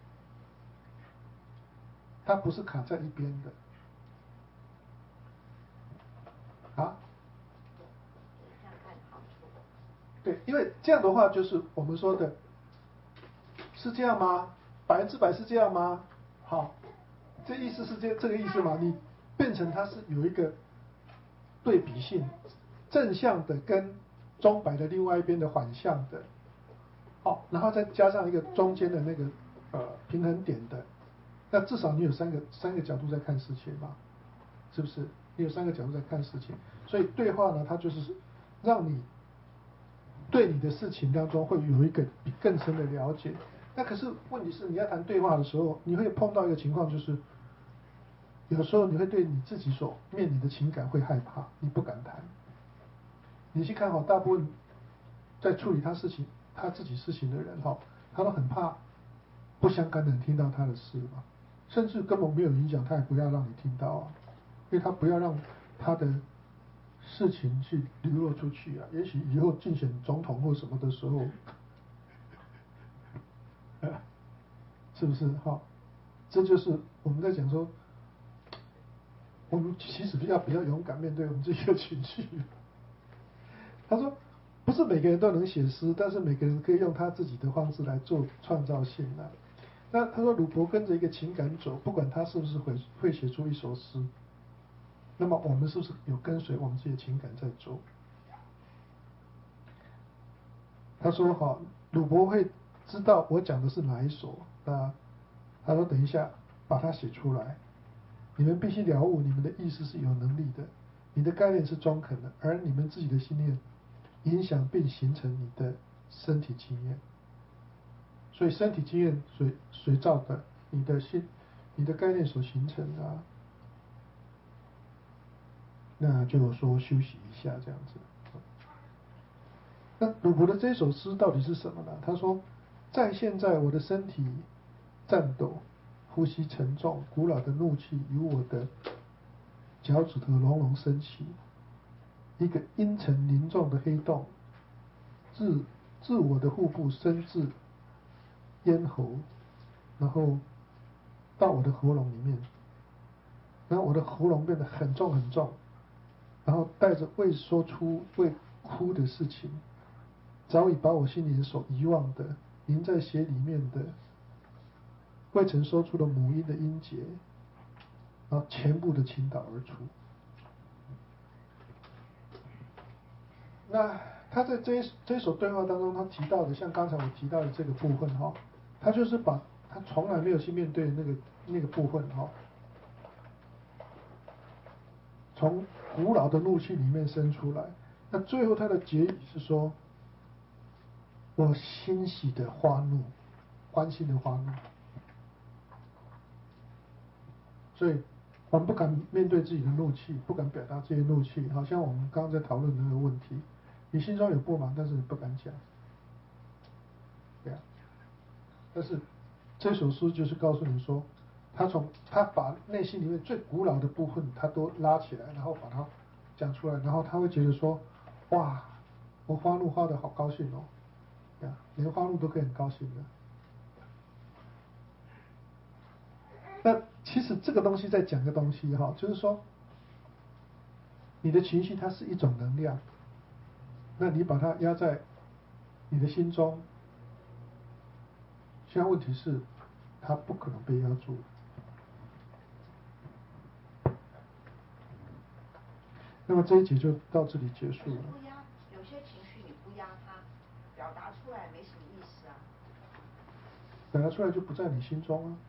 它不是卡在一边的。啊？对，因为这样的话就是我们说的，是这样吗？100%是这样吗？好，这意思是这个意思吗？你变成它是有一个对比性，正向的跟钟摆的另外一边的反向的，好，然后再加上一个中间的那个平衡点的，那至少你有三个角度在看事情嘛，是不是？你有3个角度在看事情，所以对话呢，它就是让你对你的事情当中会有一个比更深的了解。那可是问题是，你要谈对话的时候，你会碰到一个情况，就是有时候你会对你自己所面临的情感会害怕，你不敢谈。你去看好，大部分在处理他自己事情的人哈，他都很怕不相干的人听到他的事嘛，甚至根本没有影响，他也不要让你听到啊，因为他不要让他的事情去流露出去啊。也许以后竞选总统或什么的时候，是不是哈？这就是我们在讲说，我们其实比较勇敢面对我们这些情绪。他说，不是每个人都能写诗，但是每个人可以用他自己的方式来做创造性啊。那他说，鲁伯跟着一个情感走，不管他是不是会写出一首诗，那么我们是不是有跟随我们自己的情感在走？他说好，鲁伯会知道我讲的是哪一首啊？他说等一下把它写出来，你们必须了悟，你们的意识是有能力的，你的概念是中肯的，而你们自己的信念影响并形成你的身体经验。所以身体经验谁造的？你的概念所形成的啊。那就说休息一下这样子。那鲁伯的这首诗到底是什么呢？他说，在现在我的身体颤抖，呼吸沉重，古老的怒气由我的脚趾头隆隆升起，一个阴沉凝重的黑洞，自我的腹部伸至咽喉，然后到我的喉咙里面，然后我的喉咙变得很重很重，然后带着未说出未哭的事情，早已把我心里所遗忘的凝在血里面的未曾说出的母音的音节，然后全部的倾倒而出。那他在这一首对话当中，他提到的，像刚才我提到的这个部分哈，他就是把他从来没有去面对的那个部分哈，从古老的怒气里面生出来。那最后他的结语是说，我欣喜的发怒，欢欣的发怒。所以我们不敢面对自己的怒气，不敢表达这些怒气，好像我们刚刚在讨论的那个问题，你心中有不满，但是你不敢讲，对啊。但是这首诗就是告诉你说，他把内心里面最古老的部分，他都拉起来，然后把它讲出来，然后他会觉得说，哇，我发怒发得好高兴哦，对啊，连发怒都可以很高兴的。那其实这个东西在讲个东西哈，就是说，你的情绪它是一种能量， 那你把它压在你的心中，现在问题是，它不可能被压住。那么这一节就到这里结束了。 不压，有些情绪你不压它，表达出来没什么意思啊。 表达出来就不在你心中啊。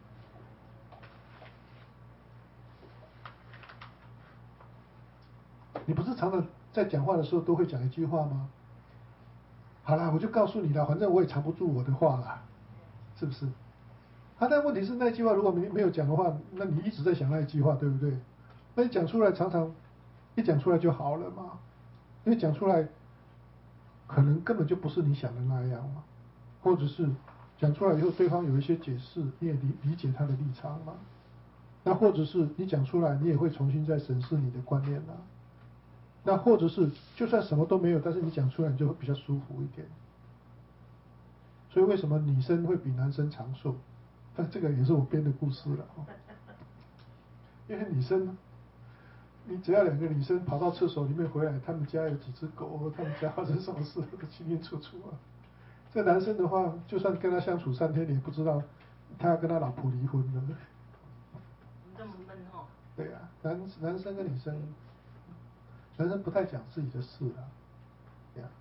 你不是常常在讲话的时候都会讲一句话吗？好啦，我就告诉你了，反正我也藏不住我的话啦，是不是？但问题是那句话如果没有讲的话，那你一直在想那一句话，对不对？那你讲出来，常常一讲出来就好了嘛。因为讲出来，可能根本就不是你想的那样嘛，或者是讲出来以后，对方有一些解释，你也理解他的立场嘛。那或者是你讲出来，你也会重新再审视你的观念啊。那或者是就算什么都没有，但是你讲出来，你就会比较舒服一点。所以为什么女生会比男生长寿？但这个也是我编的故事了哦。因为女生，你只要2个女生跑到厕所里面回来，他们家有几只狗，他们家发生什么事都清清楚楚啊。这男生的话，就算跟他相处3天，你也不知道他要跟他老婆离婚了。 这么闷哦。 对啊，男生跟女生，男生不太讲自己的事啊，对啊。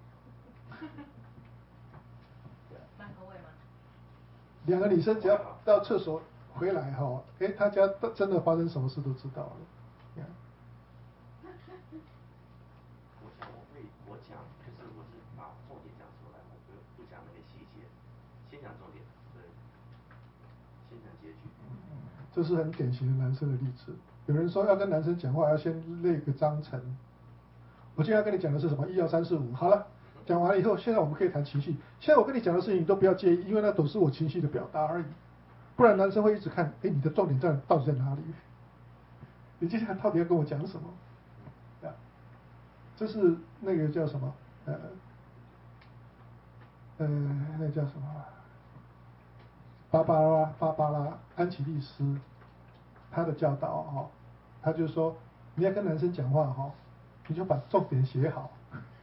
麦克位吗 ？2个女生只要到厕所回来哈，他家真的发生什么事都知道了。 我讲，就是我是把重点讲出来，我不讲那个细节，先讲重点，对，先讲结局。 这是很典型的男生的例子。有人说要跟男生讲话，要先列个章程。我今天要跟你讲的是什么？1、2、3、4、5。好了，讲完了以后，现在我们可以谈情绪。现在我跟你讲的事情，你都不要介意，因为那都是我情绪的表达而已。不然男生会一直看，你的重点到底在哪里？你接下来到底要跟我讲什么？这是那个叫什么？那叫什么？芭芭拉安琪丽斯，他的教导哈，他就说你要跟男生讲话哈，你就把重点写好。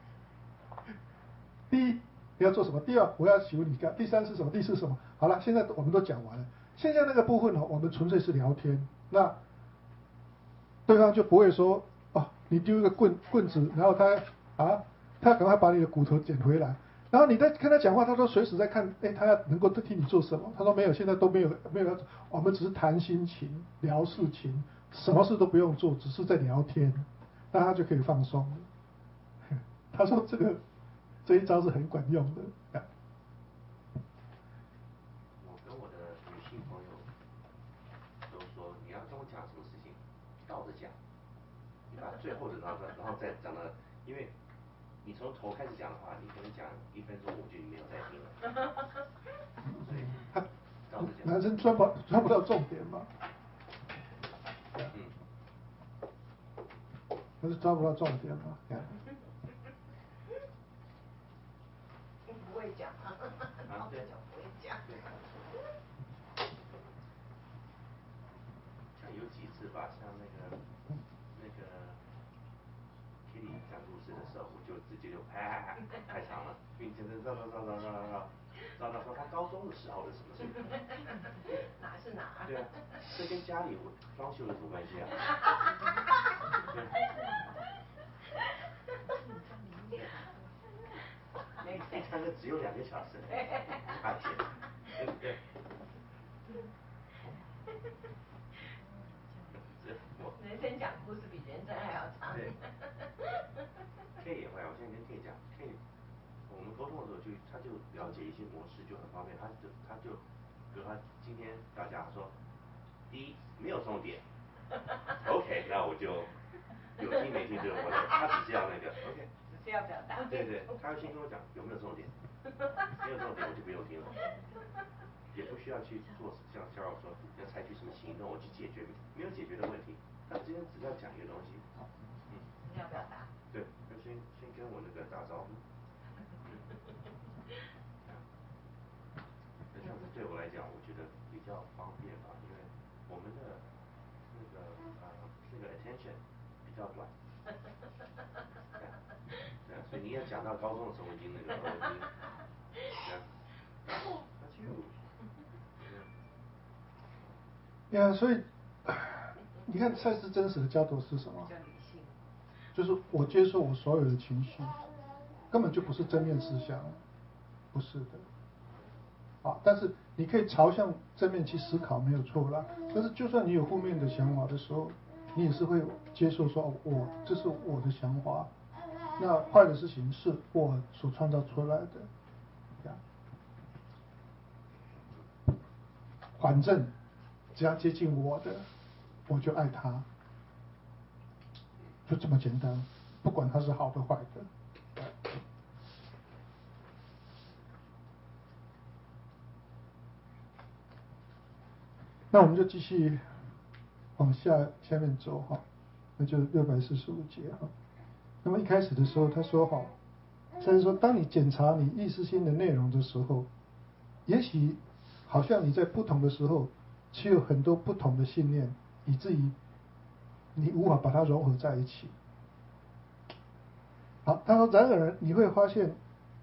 第1，你要做什么？第2，我要求你干。第3是什么？第4是什么？好了，现在我们都讲完了。现在那个部分呢，我们纯粹是聊天。那对方就不会说你丢一个棍子，然后他赶快把你的骨头捡回来。然后你在跟他讲话，他都随时在看，他要能够替你做什么？他说没有，现在都没有，我们只是谈心情、聊事情，什么事都不用做，只是在聊天，那他就可以放松了。他说这一招是很管用的。 我跟我的女性朋友都说，你要跟我讲什么事情，倒着讲，你把最后的然后再讲到，因为你从头开始讲的话，你可能讲1分钟我就没有再听了。所以倒着讲。 男生抓不到重点嘛。他是抓不到重点嘛。 不会讲啊， 对， 不会讲。 像有几次吧，像那个 Kitty 讲故事的时候，我就直接就太长了，并且绕到说他高中的时候的什么事情。 哪是哪？ 对啊，这跟家里我装修有什么关系啊？一堂课只有2个小时，大姐，对不对？ 人生讲故事比人生还要长。 对。K 也会，我现在跟 K 讲 ，K， 我们沟通的时候他就了解一些模式就很方便，他就，比如他今天要讲说，第1没有重点，OK， 那我就有听没听就是我的，他只是要那个 OK。 只是要表达。 对，他会先跟我讲有没有重点，没有重点我就不用听了，也不需要去做像Cheryl说要采取什么行动我去解决没有解决的问题，他今天只要讲一个东西， 要表达。 对，就先跟我那个打招呼。那这样子对我来讲，我觉得比较方便吧，因为我们的那个attention 比较短。对，所天讲到高中的时候，我已经那个所以你看赛斯真实的教导是什么？ 比较理性。 就是我接受我所有的情绪，根本就不是正面思想，不是的。但是你可以朝向正面去思考，没有错啦。但是就算你有负面的想法的时候，你也是会接受说，这是我的想法，那坏的事情是我所创造出来的，反正只要接近我的，我就爱他，就这么简单，不管他是好的坏的。那我们就继续往下面走哈，那就645节哈。那么一开始的时候他说哈，甚至说当你检查你意识心的内容的时候，也许好像你在不同的时候持有很多不同的信念，以至于你无法把它融合在一起。好，他说然而你会发现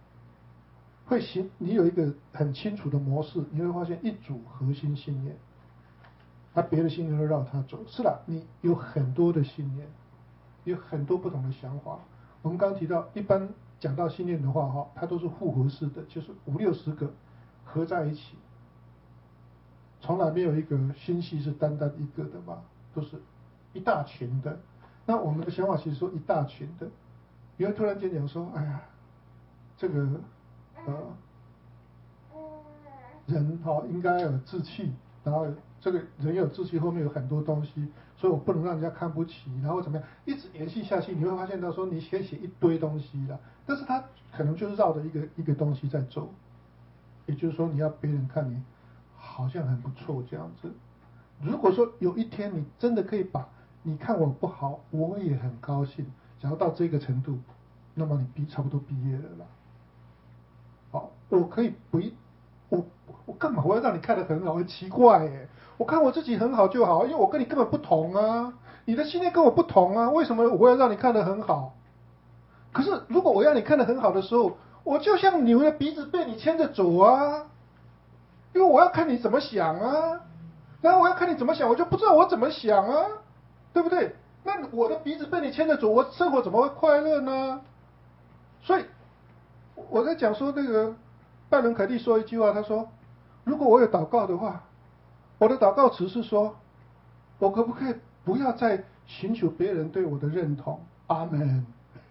你有一个很清楚的模式，你会发现一组核心信念，别的信念都绕它走。是啦，你有很多的信念，有很多不同的想法。我们刚刚提到，一般讲到信念的话，它都是复合式的，就是50-60个合在一起，从来没有一个心系是单单一个的嘛，都是一大群的。那我们的想法其实说一大群的，你会突然间讲说，哎呀，这个人应该有志气，然后这个人有志气后面有很多东西，所以我不能让人家看不起，然后怎么样，一直延续下去，你会发现到说你可以写一堆东西了，但是他可能就是绕着一个东西在走，也就是说你要别人看你好像很不错这样子。如果说有一天你真的可以把你看我不好，我也很高兴，想要到这个程度，那么你差不多毕业了啦。好，我可以不我干嘛我要让你看得很好？很奇怪耶！我看我自己很好就好，因为我跟你根本不同啊，你的信念跟我不同啊，为什么我要让你看得很好？可是如果我要你看得很好的时候，我就像牛的鼻子被你牵着走啊，因为我要看你怎么想啊，然后我要看你怎么想，我就不知道我怎么想啊，对不对？那我的鼻子被你牵着走，我生活怎么会快乐呢？所以我在讲说那个拜伦凯蒂说一句话，他说，如果我有祷告的话，我的祷告词是说，我可不可以不要再寻求别人对我的认同？阿门。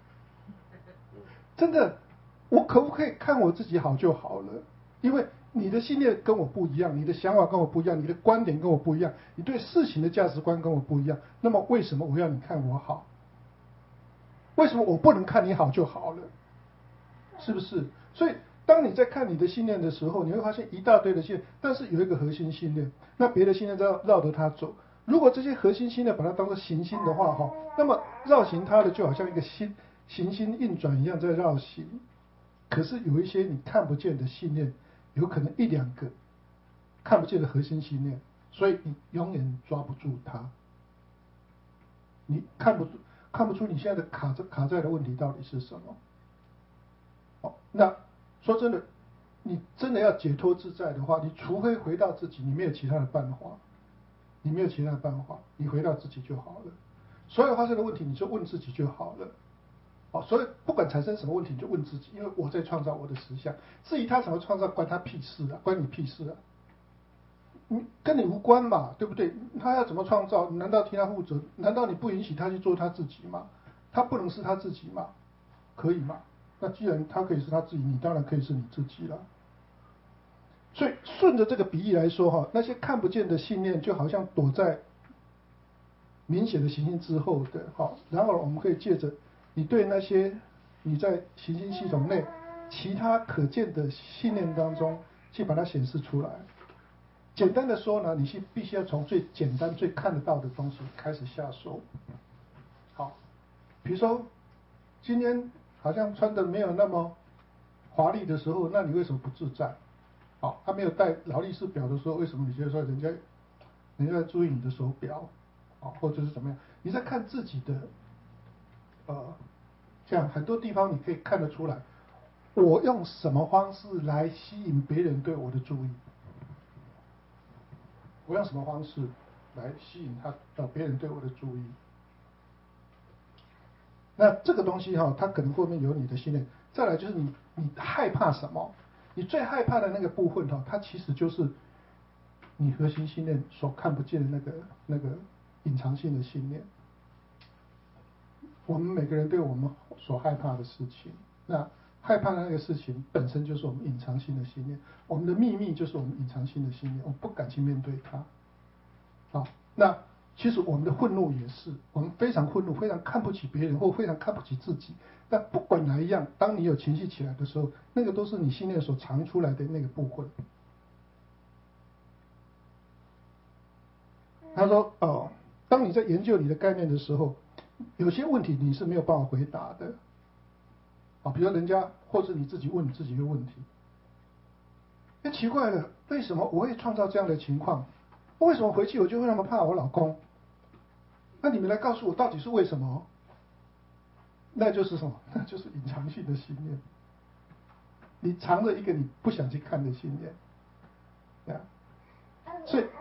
真的，我可不可以看我自己好就好了？因为你的信念跟我不一样，你的想法跟我不一样，你的观点跟我不一样，你对事情的价值观跟我不一样，那么为什么我要你看我好？为什么我不能看你好就好了？是不是？所以当你在看你的信念的时候，你会发现一大堆的信念，但是有一个核心信念，那别的信念绕着它走。如果这些核心信念把它当作行星的话，那么绕行它的就好像一个行星运转一样在绕行。可是有一些你看不见的信念，有可能1-2个看不见的核心信念，所以你永远抓不住它。你看不出你现在的卡在的问题到底是什么。那说真的，你真的要解脱自在的话，你除非回到自己，你没有其他的办法，你回到自己就好了。所有发生的问题，你就问自己就好了。所以不管产生什么问题，你就问自己，因为我在创造我的实相。至于他怎么创造，关他屁事啊，关你屁事啊，跟你无关嘛，对不对？他要怎么创造，难道替他负责？难道你不允许他去做他自己吗？他不能是他自己吗？可以吗？那既然他可以是他自己，你当然可以是你自己了。所以顺着这个比喻来说，那些看不见的信念就好像躲在明显的行星之后的，然后我们可以借着你对那些你在行星系统内其他可见的信念当中去把它显示出来。简单的说呢，你必须要从最简单最看得到的东西开始下手。好，比如说今天好像穿的没有那么华丽的时候，那你为什么不自在？他没有戴劳力士表的时候，为什么你觉得说人家在注意你的手表，或者是怎么样？你在看自己的这样很多地方你可以看得出来，我用什么方式来吸引别人对我的注意？我用什么方式来吸引别人对我的注意？那这个东西它可能后面有你的信念。再来就是你害怕什么？你最害怕的那个部分它其实就是你核心信念所看不见的那个隐藏性的信念。我们每个人对我们所害怕的事情，那害怕的那个事情本身就是我们隐藏性的信念，我们的秘密就是我们隐藏性的信念，我们不敢去面对它。好，那其实我们的愤怒也是，我们非常愤怒，非常看不起别人，或非常看不起自己。但不管哪一样，当你有情绪起来的时候，那个都是你信念所藏出来的那个部分。他说当你在研究你的概念的时候，有些问题你是没有办法回答的。比如人家或是你自己问你自己的问题。奇怪了，为什么我会创造这样的情况？为什么回去我就会那么怕我老公？那你们来告诉我到底是为什么？那就是什么？那就是隐藏性的信念。你藏着一个你不想去看的信念，所以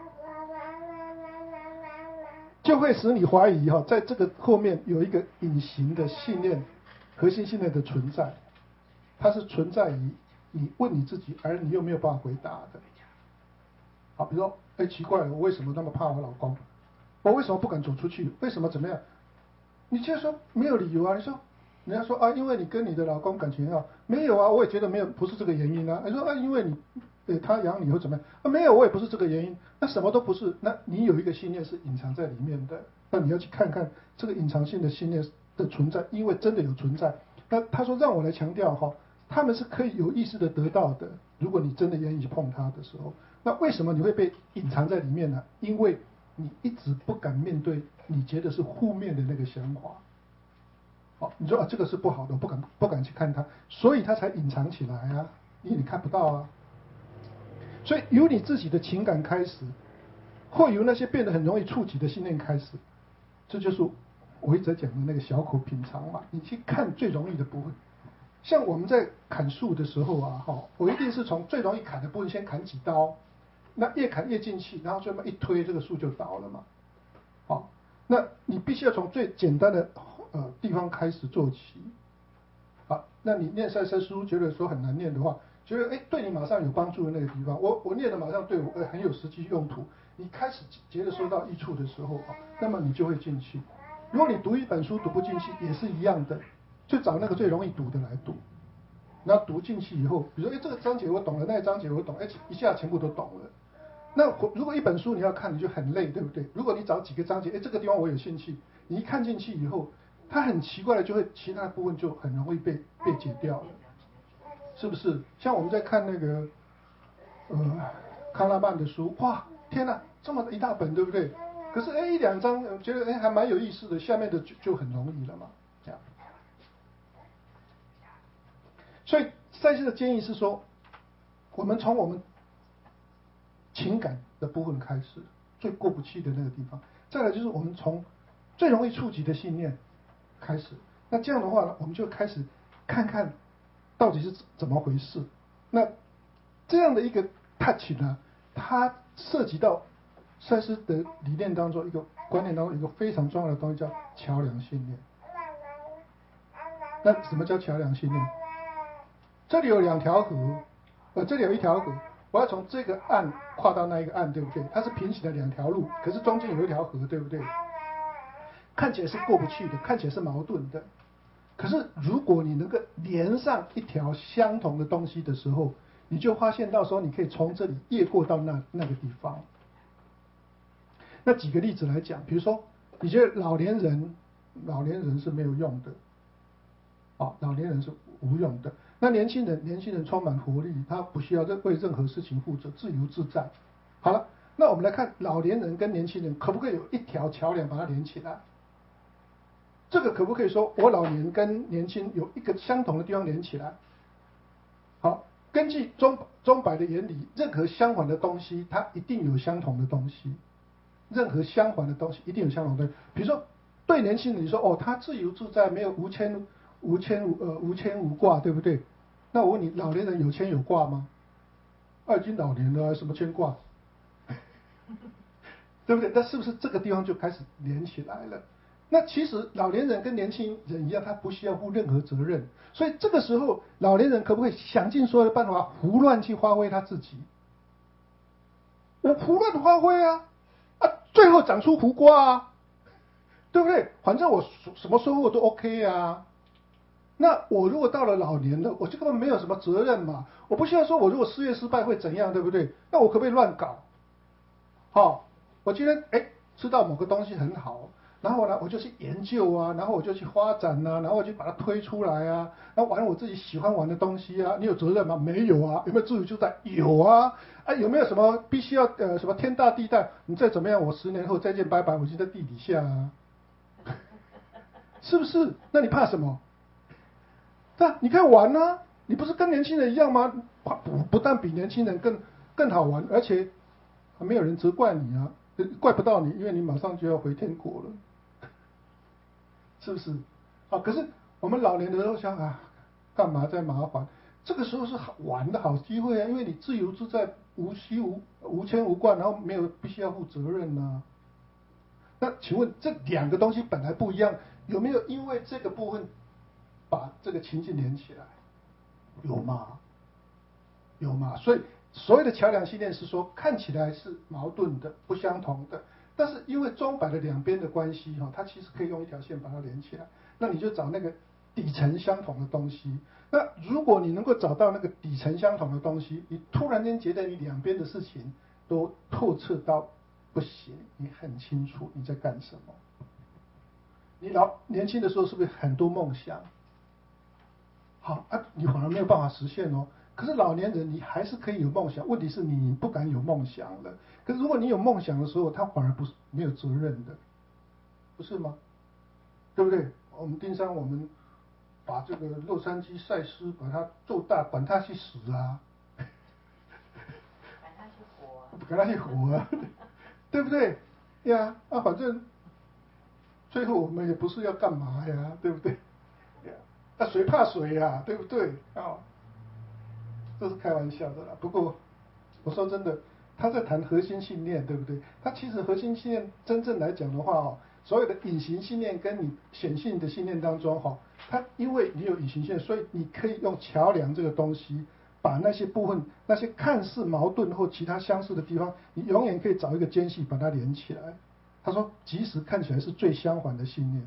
就会使你怀疑在这个后面有一个隐形的信念，核心信念的存在，它是存在于你问你自己，而你又没有办法回答的。好，比如说，奇怪了，我为什么那么怕我老公？我为什么不敢走出去？为什么怎么样？你就说没有理由啊！你说，人家说因为你跟你的老公感情好，没有啊，我也觉得没有，不是这个原因啊。你说因为你他养你或怎么样没有，我也不是这个原因，那什么都不是。那你有一个信念是隐藏在里面的，那你要去看看这个隐藏性的信念的存在，因为真的有存在。那他说让我来强调他们是可以有意识的得到的，如果你真的愿意去碰它的时候。那为什么你会被隐藏在里面呢？因为你一直不敢面对你觉得是负面的那个想法。你说这个是不好的，不敢去看它，所以它才隐藏起来啊，因为你看不到啊。所以由你自己的情感开始，或由那些变得很容易触及的信念开始，这就是我一直讲的那个小口品尝嘛。你去看最容易的部分，像我们在砍树的时候我一定是从最容易砍的部分先砍几刀，那越砍越进去，然后这么一推，这个树就倒了嘛。那你必须要从最简单的地方开始做起。那你念赛斯书觉得说很难念的话，觉得对你马上有帮助的那个地方，我念的马上对我很有实际用途，你开始觉得收到益处的时候那么你就会进去。如果你读一本书读不进去，也是一样的，就找那个最容易读的来读。然后读进去以后，比如说这个章节我懂了，那个章节我懂，一下全部都懂了。那如果一本书你要看，你就很累，对不对？如果你找几个章节，这个地方我有兴趣，你一看进去以后，它很奇怪的就会其他部分就很容易被解掉了，是不是？像我们在看那个康拉曼的书，哇，天哪，这么一大本，对不对？可是一两章觉得还蛮有意思的，下面的就很容易了嘛，这样。所以赛斯的建议是说，我们从我们情感的部分开始，最过不去的那个地方，再来就是我们从最容易触及的信念开始。那这样的话呢，我们就开始看看到底是怎么回事。那这样的一个 touch 呢，它涉及到赛斯的理念当中一个观念当中一个非常重要的东西，叫桥梁信念。那什么叫桥梁信念？这里有两条河，这里有一条河，我要从这个岸跨到那一个岸，对不对？它是平行的两条路，可是中间有一条河，对不对？看起来是过不去的，看起来是矛盾的。可是如果你能够连上一条相同的东西的时候，你就发现到说你可以从这里越过到那个地方。那几个例子来讲，比如说你觉得老年人是没有用的，老年人是无用的。那年轻人充满活力，他不需要为任何事情负责，自由自在。好了，那我们来看老年人跟年轻人可不可以有一条桥梁把它连起来？这个可不可以说我老年跟年轻有一个相同的地方连起来？好，根据钟摆的原理，任何相反的东西它一定有相同的东西，任何相反的东西一定有相同的东西。比如说对年轻人你说他自由自在，没有无牵无牵无挂，对不对？那我问你，老年人有牵有挂吗？已经老年了，什么牵挂？对不对？那是不是这个地方就开始连起来了？那其实老年人跟年轻人一样，他不需要负任何责任，所以这个时候老年人可不可以想尽所有的办法胡乱去发挥他自己？我胡乱发挥啊，最后长出胡瓜啊，对不对？反正我什么收获都 OK 啊。那我如果到了老年了，我就根本没有什么责任嘛，我不需要说我如果事业失败会怎样，对不对？那我可不可以乱搞？我今天知道某个东西很好，然后呢我就去研究啊，然后我就去发展啊，然后我就把它推出来啊，然后玩我自己喜欢玩的东西啊。你有责任吗？没有啊。有没有自由自在？有啊。有没有什么必须要什么天大地大？你再怎么样，我10年后再见拜拜，我就在地底下啊，是不是？那你怕什么？对啊，你可以玩啊，你不是跟年轻人一样吗？不但比年轻人更好玩，而且没有人责怪你啊，怪不到你，因为你马上就要回天国了，是不是？可是我们老年的时候想干嘛再麻烦？这个时候是玩的好机会啊，因为你自由自在，无牵无挂，然后没有必须要负责任啊。那请问这两个东西本来不一样，有没有因为这个部分把这个情境连起来？有吗？有吗？所以所谓的桥梁信念是说看起来是矛盾的、不相同的，但是因为钟摆的两边的关系它其实可以用一条线把它连起来。那你就找那个底层相同的东西。那如果你能够找到那个底层相同的东西，你突然间觉得你两边的事情都透彻到不行，你很清楚你在干什么。你年轻的时候是不是很多梦想？你反而没有办法实现哦。可是老年人你还是可以有梦想，问题是你不敢有梦想了。可是如果你有梦想的时候，他反而不是没有责任的，不是吗？对不对？我们丁山，我们把这个洛杉矶赛斯把它做大，管他去死啊， 管他去活啊， 管他去活啊，对不对？呀，反正最后我们也不是要干嘛呀，对不对？谁怕谁呀，对不对？这是开玩笑的啦。不过我说真的，他在谈核心信念，对不对？他其实核心信念真正来讲的话所有的隐形信念跟你显性的信念当中它因为你有隐形信念，所以你可以用桥梁这个东西，把那些部分，那些看似矛盾或其他相似的地方，你永远可以找一个间隙把它连起来。他说，即使看起来是最相反的信念，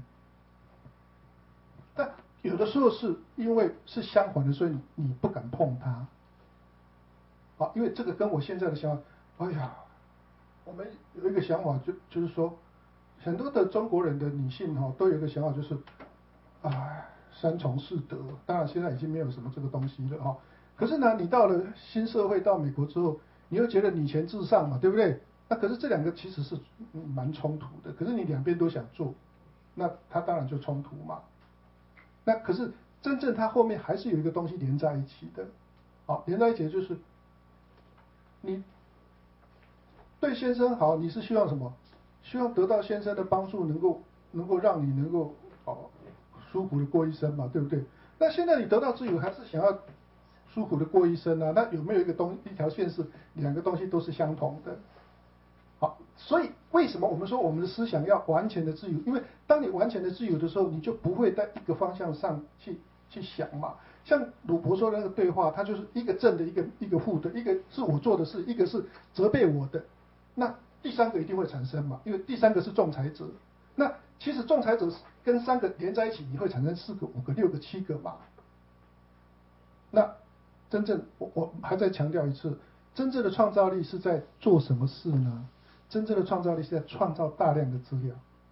但有的时候是因为是相反的，所以你不敢碰它。因为这个跟我现在的想法，我们有一个想法就是说，很多的中国人的女性都有一个想法，就是三从四德。当然现在已经没有什么这个东西了可是呢，你到了新社会，到美国之后，你又觉得女权至上嘛，对不对？那可是这两个其实是蛮冲突的。可是你两边都想做，那它当然就冲突嘛。那可是真正它后面还是有一个东西连在一起的。连在一起的就是你对先生好，你是希望什么？希望得到先生的帮助，能够让你能够舒服的过一生嘛，对不对？那现在你得到自由，还是想要舒服的过一生啊？那有没有一条线是两个东西都是相同的？所以为什么我们说我们的思想要完全的自由？因为当你完全的自由的时候，你就不会在一个方向上去想嘛。像鲁伯说的那个对话，它就是一个正的，一个负的，一个是我做的事，一个是责备我的。那第三个一定会产生嘛，因为第三个是仲裁者。那其实仲裁者跟三个连在一起，你会产生4个、5个、6个、7个嘛。那真正我还再强调一次，真正的创造力是在做什么事呢？真正的创造力是在创造大量的资料。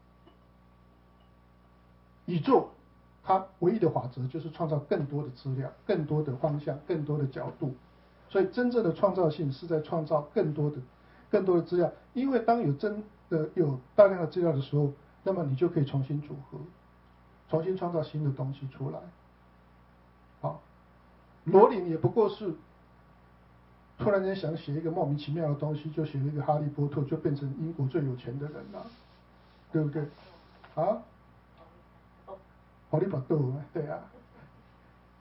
宇宙它唯一的法则就是创造更多的资料、更多的方向、更多的角度。所以真正的创造性是在创造更多的资料。因为当有大量的资料的时候，那么你就可以重新组合，重新创造新的东西出来。罗琳也不过是突然间想写一个莫名其妙的东西，就写了一个哈利波特，就变成英国最有钱的人了，对不对？哈利波特，对啊。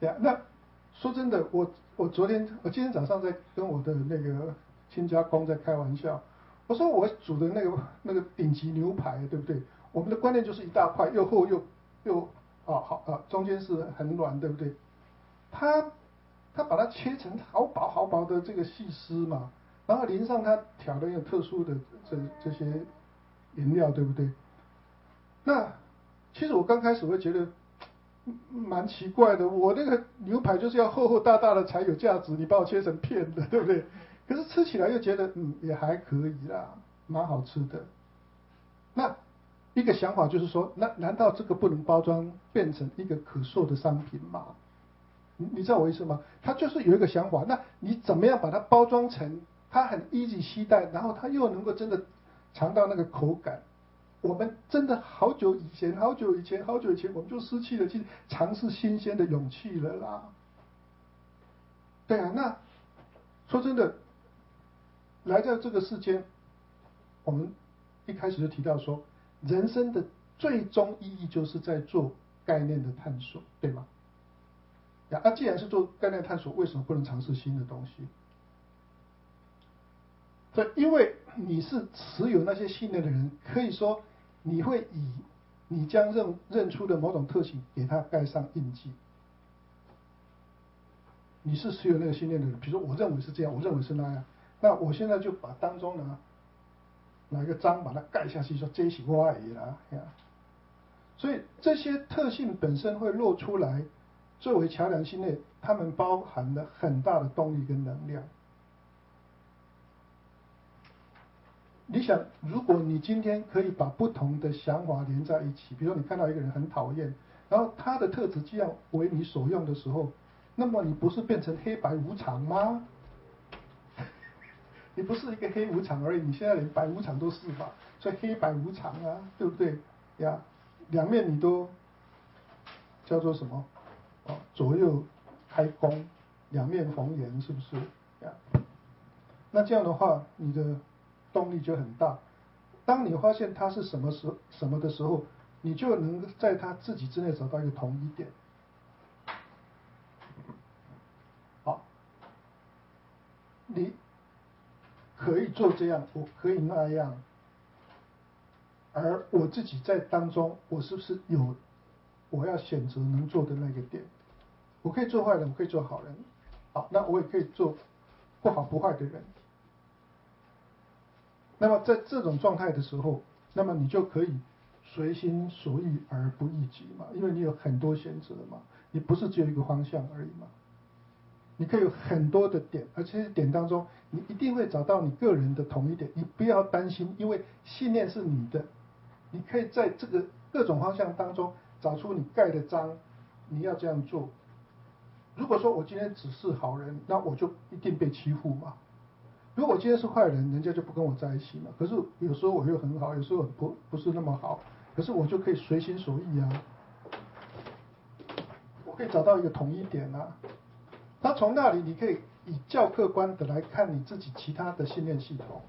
呀，那说真的，我今天早上在跟我的那个亲家公在开玩笑，我说我煮的那个顶级牛排，对不对？我们的观念就是一大块，又厚又中间是很软，对不对？他把它切成好薄好薄的这个细丝嘛，然后淋上他调的有特殊的这些原料，对不对？那其实我刚开始会觉得蛮奇怪的，我那个牛排就是要厚厚大大的才有价值，你把我切成片的，对不对？可是吃起来又觉得也还可以啦，蛮好吃的。那一个想法就是说，那难道这个不能包装变成一个可塑的商品吗？你知道我意思吗？他就是有一个想法，那你怎么样把它包装成它很 easy 携带，然后它又能够真的尝到那个口感？我们真的好久以前，我们就失去了去尝试新鲜的勇气了啦。对啊，那说真的，来到这个世间，我们一开始就提到说，人生的最终意义就是在做概念的探索，对吗？既然是做概念探索，为什么不能尝试新的东西？对，因为你是持有那些信念的人，可以说你会以你将认出的某种特性给它盖上印记。你是持有那个信念的人，比如说我认为是这样，我认为是那样，那我现在就把当中呢哪一个章把它盖下去，说这是我的啦呀。所以这些特性本身会露出来。作为桥梁信念，它们包含了很大的动力跟能量。你想，如果你今天可以把不同的想法连在一起，比如说你看到一个人很讨厌，然后他的特质既然为你所用的时候，那么你不是变成黑白无常吗？你不是一个黑无常而已，你现在连白无常都是吧？所以黑白无常啊，对不对呀？两面你都叫做什么？左右开弓，两面逢源，是不是？那这样的话，你的动力就很大。当你发现它是什么的时候，你就能在它自己之内找到一个统一点。好，你可以做这样，我可以那样，而我自己在当中，我是不是有我要选择能做的那个点？我可以做坏人，我可以做好人，好，那我也可以做不好不坏的人。那么在这种状态的时候，那么你就可以随心所欲而不逾矩嘛，因为你有很多选择嘛，你不是只有一个方向而已嘛，你可以有很多的点，而且点当中，你一定会找到你个人的统一点，你不要担心，因为信念是你的，你可以在这个各种方向当中找出你盖的章，你要这样做。如果说我今天只是好人，那我就一定被欺负嘛。如果我今天是坏人，人家就不跟我在一起嘛。可是有时候我又很好，有时候不是那么好，可是我就可以随心所欲啊，我可以找到一个统一点啊。那从那里你可以以较客观的来看你自己其他的信念系统。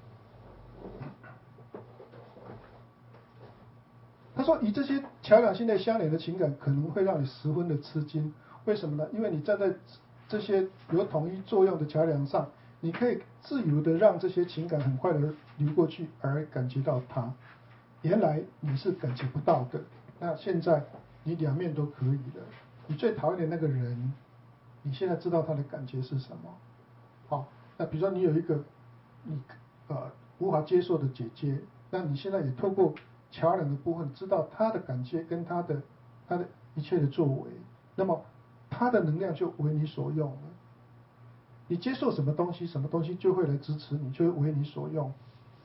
他说，与这些桥梁信念相连的情感可能会让你十分的吃惊。为什么呢？因为你站在这些有统一作用的桥梁上，你可以自由的让这些情感很快的流过去，而感觉到它。原来你是感觉不到的，那现在你两面都可以了。你最讨厌的那个人，你现在知道他的感觉是什么？好，那比如说你有一个你无法接受的姐姐，那你现在也透过桥梁的部分知道他的感觉跟他的一切的作为，那么他的能量就为你所用了。你接受什么东西，什么东西就会来支持你，就会为你所用。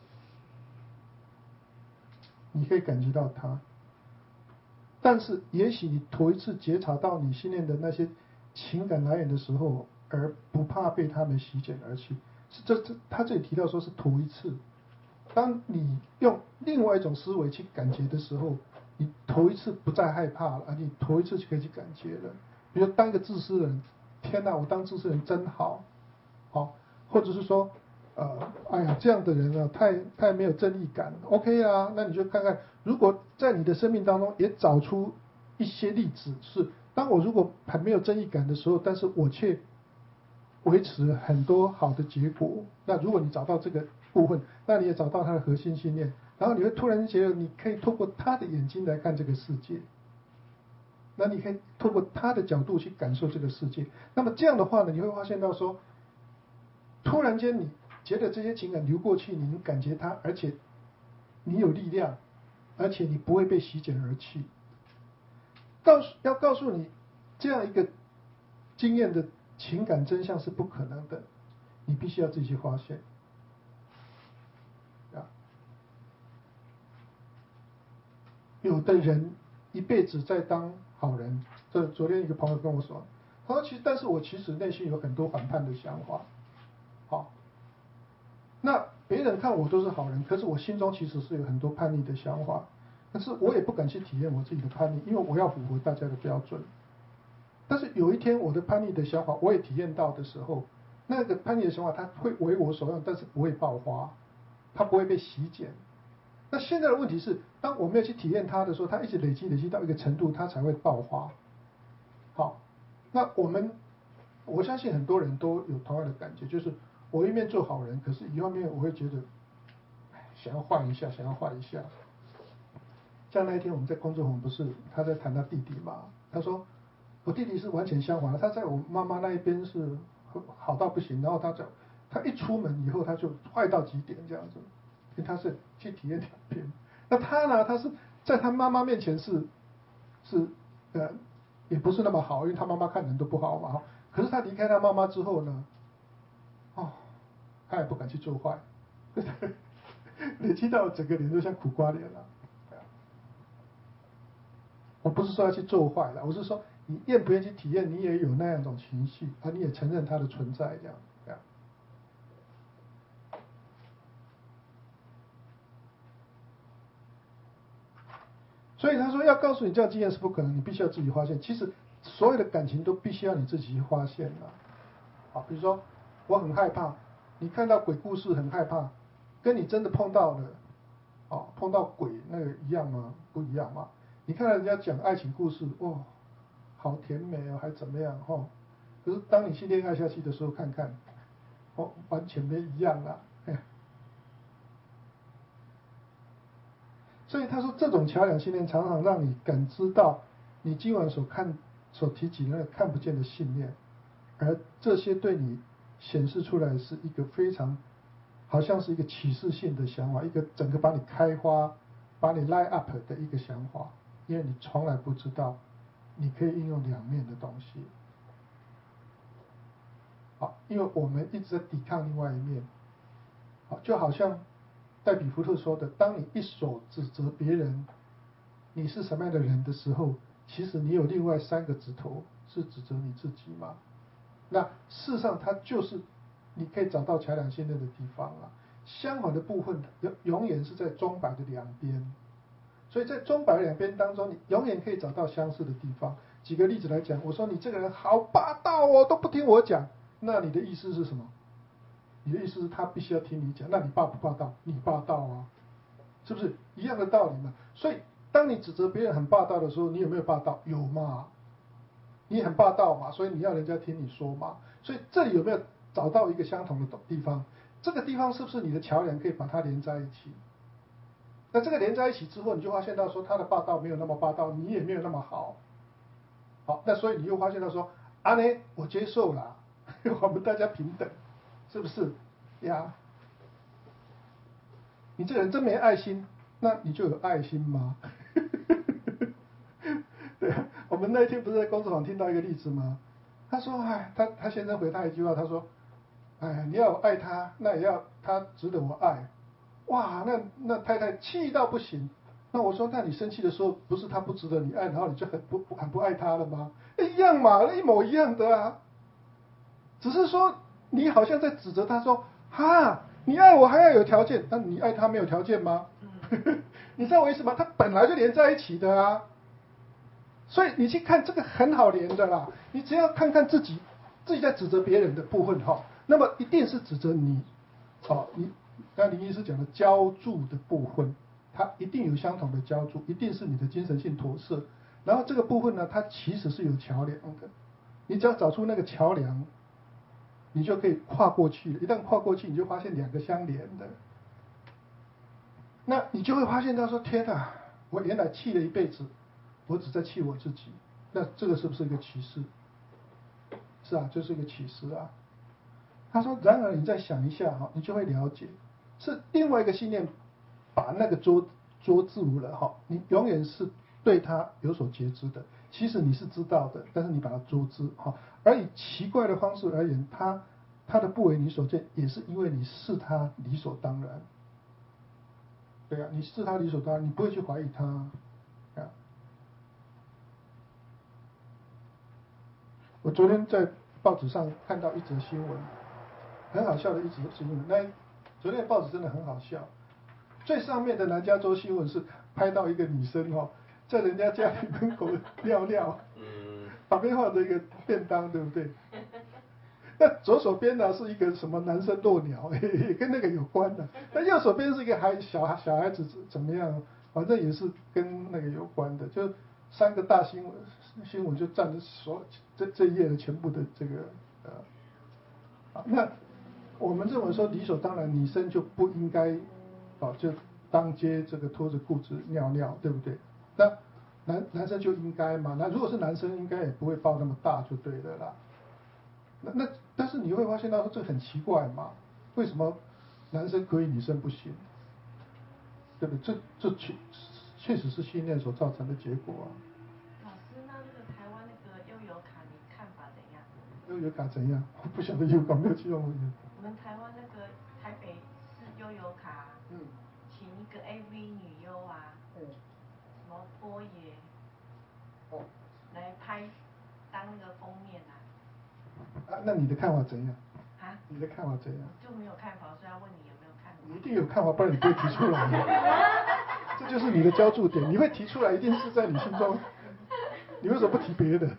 你可以感觉到它，但是也许你头一次觉察到你信念的那些情感来源的时候，而不怕被他们席卷而去，他这里提到说是头一次。当你用另外一种思维去感觉的时候，你头一次不再害怕了，你头一次就可以去感觉了。比如当一个自私人，天哪，我当自私人真好，好，或者是说，哎呀，这样的人啊，太没有正义感 ，OK 啊，那你就看看，如果在你的生命当中也找出一些例子，是当我如果很没有正义感的时候，但是我却维持很多好的结果，那如果你找到这个部分，那你也找到它的核心信念，然后你会突然觉得你可以透过他的眼睛来看这个世界，那你可以透过他的角度去感受这个世界。那么这样的话呢，你会发现到说，突然间你觉得这些情感流过去，你能感觉它，而且你有力量，而且你不会被席卷而去。要告诉你这样一个经验的情感真相是不可能的，你必须要自己去发现。有的人一辈子在当好人，这昨天一个朋友跟我说，他说但是我其实内心有很多反叛的想法。好，那别人看我都是好人，可是我心中其实是有很多叛逆的想法，但是我也不敢去体验我自己的叛逆，因为我要符合大家的标准。但是有一天我的叛逆的想法我也体验到的时候，那个叛逆的想法它会为我所用，但是不会爆发，它不会被席卷。那现在的问题是，当我没有去体验它的时候，它一直累积到一个程度，它才会爆发。好，那我相信很多人都有同样的感觉，就是我一面做好人，可是一方面我会觉得想要换一下。像那一天我们在工作坊，不是他在谈他弟弟嘛？他说我弟弟是完全相反的，他在我妈妈那一边是好到不行，然后他一出门以后他就坏到极点这样子，因为他是去体验两边。那他呢？他是在他妈妈面前是也不是那么好，因为他妈妈看人都不好嘛。可是他离开他妈妈之后呢，他也不敢去做坏，累积到整个脸都像苦瓜脸了。我不是说要去做坏了，我是说你愿不愿意去体验，你也有那样一种情绪，而你也承认它的存在，这样。所以他说要告诉你这样经验是不可能，你必须要自己发现。其实所有的感情都必须要你自己去发现的。好，比如说我很害怕，你看到鬼故事很害怕，跟你真的碰到了，碰到鬼那个一样吗？不一样嘛。你看到人家讲爱情故事，好甜美哦，还怎么样可是当你去恋爱下去的时候，看看，完全没一样啦。所以他说，这种桥梁信念常常让你感知到你今晚所提起的那个看不见的信念，而这些对你显示出来是一个非常好像是一个启示性的想法，一个整个把你开花、把你 light up 的一个想法，因为你从来不知道你可以应用两面的东西。好，因为我们一直在抵抗另外一面。好，就好像戴比福特说的，当你一手指责别人你是什么样的人的时候，其实你有另外3个指头是指责你自己嘛。那事实上它就是你可以找到桥梁信念的地方了。相反的部分永远是在钟摆的两边，所以在钟摆的两边当中，你永远可以找到相似的地方。举个例子来讲，我说你这个人好霸道哦，都不听我讲，那你的意思是什么？你的意思是他必须要听你讲，那你霸不霸道？你霸道啊，是不是一样的道理嘛？所以当你指责别人很霸道的时候，你有没有霸道？有嘛，你很霸道嘛，所以你要人家听你说嘛。所以这里有没有找到一个相同的地方？这个地方是不是你的桥梁可以把它连在一起？那这个连在一起之后，你就发现到说他的霸道没有那么霸道，你也没有那么好。好，那所以你又发现到说，呢，我接受了，我们大家平等，是不是呀？你这个人真没爱心，那你就有爱心吗？对啊，我们那一天不是在工作坊听到一个例子吗？他说，他先生回他一句话，他说，你要爱他，那也要他值得我爱。哇，那太太气到不行。那我说，那你生气的时候，不是他不值得你爱，然后你就很不爱他了吗？一样嘛，一模一样的啊。只是说你好像在指责他说，你爱我还要有条件，那你爱他没有条件吗？你知道我意思吗？他本来就连在一起的啊。所以你去看这个很好连的啦，你只要看看自己在指责别人的部分那么一定是指责你你刚才林医师讲的浇筑的部分，它一定有相同的浇筑，一定是你的精神性投射， 然后这个部分呢，它其实是有桥梁的，你只要找出那个桥梁，你就可以跨过去了。一旦跨过去，你就发现两个相连的，那你就会发现到说：天哪，我原来气了一辈子，我只在气我自己。那这个是不是一个启示？是啊，就是一个启示啊。他说：然而你再想一下哈，你就会了解，是另外一个信念把那个捉住了哈。你永远是对他有所觉知的，其实你是知道的，但是你把它捉知哈。而以奇怪的方式而言，他的不为你所见，也是因为你视他理所当然。对啊，你视他理所当然，你不会去怀疑他啊。我昨天在报纸上看到一则新闻，很好笑的一则新闻。昨天的报纸真的很好笑。最上面的南加州新闻是拍到一个女生在人家家里门口尿尿，旁边放着一个便当，对不对？那左手边呢是一个什么男生落鸟，也跟那个有关的。那右手边是一个小孩子怎么样？反正也是跟那个有关的，就三个大新闻就占了这一页的全部的这个那我们认为说理所当然，女生就不应该就当街这个脱着裤子尿尿，对不对？那男生就应该嘛？那如果是男生，应该也不会抱那么大就对了啦。那但是你会发现到说这很奇怪嘛？为什么男生可以，女生不行？对不对？这确实是信念所造成的结果啊。 老师，那这个台湾那个悠游卡，你看法怎样？ 悠游卡怎样？我不晓得悠游卡，没有去用过。 我们台湾那个台北市悠游卡，请一个 AV 女优啊，什么波爷，来拍当那个封面啊。 那你的看法怎样？ 啊？ 你的看法怎样？ 就没有看法，所以要问你有没有看法。 你一定有看法，不然你不会提出来的。这就是你的浇筑点，你会提出来，一定是在你心中。你为什么不提别的？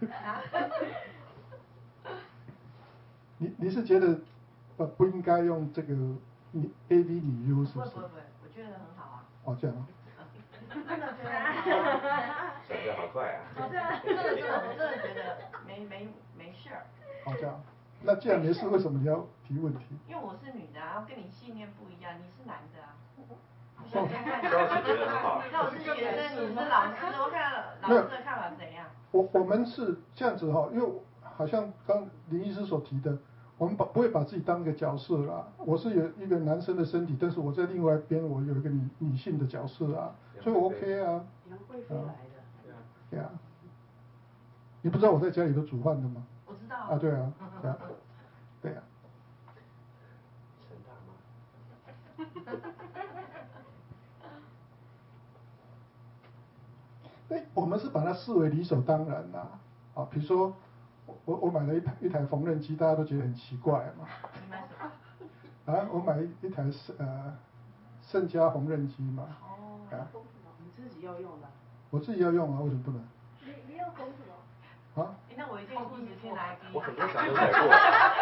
你是觉得不应该用这个AV 女优是不是？ 不，我觉得很好啊。 这样啊。 真的觉得很好啊。 转得好快啊！ 我真的觉得没事儿。 这样。那既然没事，为什么你要提问题？ 因为我是女的啊，跟你信念不一样，你是男的啊。 赵老师觉得很好。 那我是学生，你是老师，我看老师的看法怎样？ 我们是这样子因为好像刚林医师所提的，我们不会把自己当一个角色啦。我是有一个男生的身体，但是我在另外一边我有一个女性的角色啊，所以我 OK 啊。 杨贵妃来的。 对啊。你不知道我在家里都煮饭的吗？ 我知道。 对啊。对啊。 陈大妈。 我们是把它视为理所当然啦。比如说我买了一台缝纫机，大家都觉得很奇怪嘛。 你买什么？ 我买一台盛家缝纫机嘛。 你自己要用的。 我自己要用啊，为什么不能？ 你要缝什么？ 那我一定不止去拿一个。 我很多想都买过。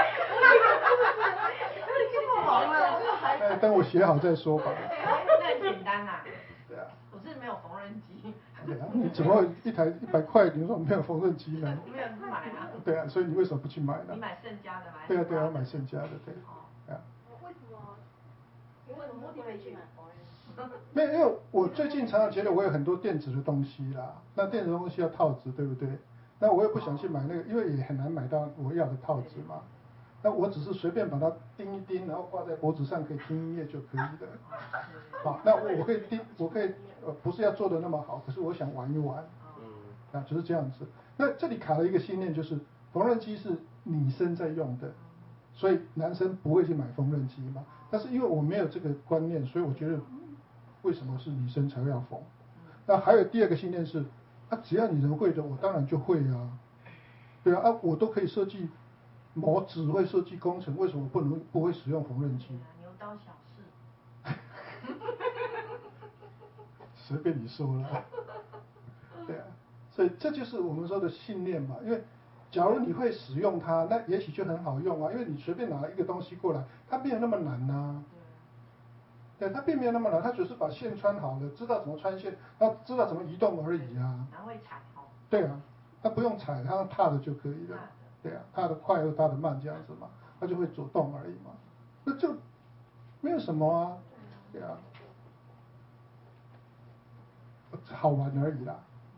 这么忙了， 等我学好再说吧。 那很简单啦。 对啊。 我是没有缝纫机。 对啊，你怎么会一台100块，你说没有缝纫机呢？ 没有买啊。 对啊，所以你为什么不去买呢？ 你买盛家的吗？ 对啊，我买盛家的，对。 为什么？为什么你会去买缝纫机？ 没有，因为我最近常常觉得我有很多电子的东西啦，那电子的东西要套子，对不对？那我也不想去买那个，因为也很难买到我要的套子嘛。那我只是随便把它钉一钉，然后挂在脖子上可以听音乐就可以了。那我可以钉，我可以不是要做的那么好，可是我想玩一玩。就是这样子。那这里卡了一个信念，就是缝纫机是女生在用的，所以男生不会去买缝纫机嘛。但是因为我没有这个观念，所以我觉得为什么是女生才要缝？那还有第二个信念是，只要你人会的，我当然就会啊。对啊，我都可以设计只会设计工程，为什么不会使用缝纫机？ 牛刀小试。 随便你说了。对啊，所以这就是我们说的信念嘛。因为假如你会使用它，那也许就很好用啊。因为你随便拿一个东西过来，它没有那么难呐。对，它并没有那么难，它只是把线穿好了，知道怎么穿线，然后知道怎么移动而已啊。 然后会踩对啊，他不用踩，他踏的就可以了。对啊，踏的快或踏的慢这样子嘛，他就会走动而已嘛，那就没有什么啊，对啊，好玩而已啦。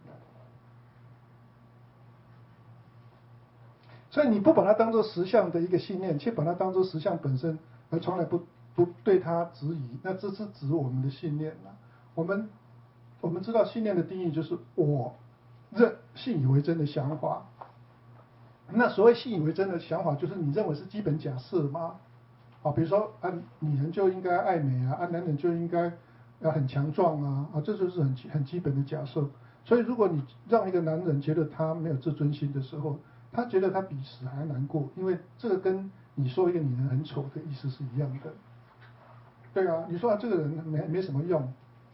所以你不把它当做实相的一个信念，却把它当做实相本身，而从来不对它质疑，那这是指我们的信念啦。我们知道信念的定义就是我信以为真的想法。那所谓信以为真的想法，就是你认为是基本假设吗？比如说女人就应该爱美啊，男人就应该要很强壮啊，这就是很基本的假设。所以如果你让一个男人觉得他没有自尊心的时候，他觉得他比死还难过，因为这个跟你说一个女人很丑的意思是一样的。对啊，你说这个人没什么用，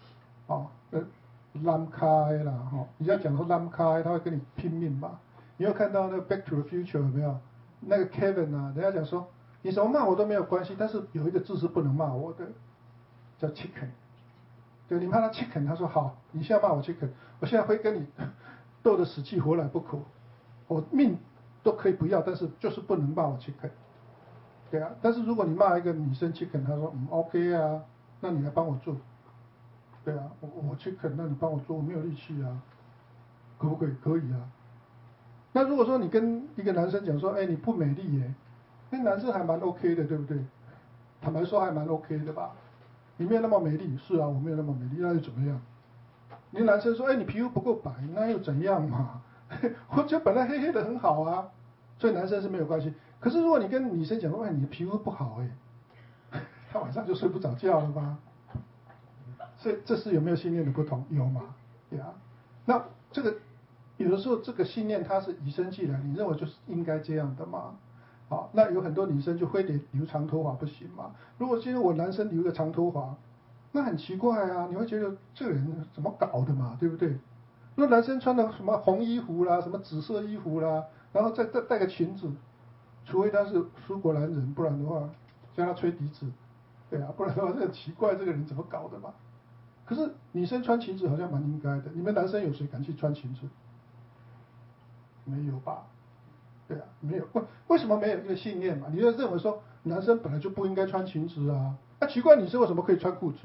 烂开啦，你要讲说烂开，他会跟你拼命嘛。你有看到那个 Back to the Future 有没有？那个 Kevin 啊，人家讲说你什么骂我都没有关系，但是有一个字是不能骂我的，叫 chicken。对，你骂他 chicken， 他说好，你现在骂我 chicken， 我现在会跟你斗得死去活来不可，我命都可以不要，但是就是不能骂我 chicken。对啊，但是如果你骂一个女生 chicken， 他说OK 啊，那你来帮我做。对啊，我 chicken， 那你帮我做，我没有力气啊，可不可以？可以啊。那如果说你跟一个男生讲说，你不美丽耶，那男生还蛮 OK 的，对不对？坦白说还蛮 OK 的吧？你没有那么美丽，是啊，我没有那么美丽，那又怎么样？你男生说，你皮肤不够白，那又怎样嘛？我觉得本来黑黑的很好啊，所以男生是没有关系。可是如果你跟女生讲说，你的皮肤不好她晚上就睡不着觉了吗？所以这是有没有信念的不同？有嘛？对啊。那这个有的时候这个信念它是与生俱来，你认为就是应该这样的嘛？那有很多女生就非得留长头发不行嘛。如果今天我男生留个长头发，那很奇怪啊，你会觉得这个人怎么搞的嘛，对不对？那男生穿的什么红衣服啦，什么紫色衣服啦，然后再带个裙子，除非他是苏格兰人，不然的话叫他吹笛子，对啊，不然的话很奇怪，这个人怎么搞的嘛？可是女生穿裙子好像蛮应该的，你们男生有谁敢去穿裙子？没有吧？对啊，没有。为什么没有一个信念嘛？你就认为说男生本来就不应该穿裙子啊？奇怪，女生为什么可以穿裤子？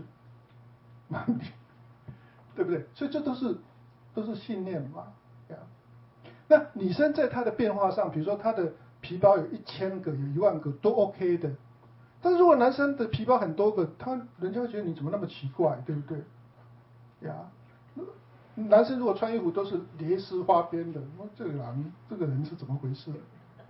对不对？所以这都是信念嘛。对啊。那女生在她的变化上，比如说她的皮包有1000个，有10000个都 OK 的。但是如果男生的皮包很多个，人家会觉得你怎么那么奇怪，对不对？呀，男生如果穿衣服都是蕾丝花边的，这个人是怎么回事？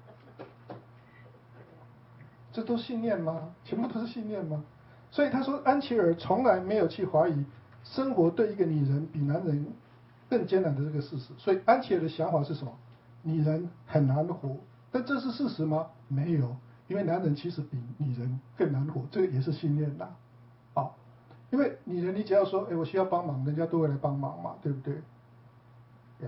这都信念吗？全部都是信念吗？所以他说，安琪儿从来没有去怀疑生活对一个女人比男人更艰难的这个事实。所以安琪儿的想法是什么？女人很难活，但这是事实吗？没有，因为男人其实比女人更难活，这个也是信念啦。因为女人你只要说，我需要帮忙，人家都会来帮忙嘛，对不对？呀。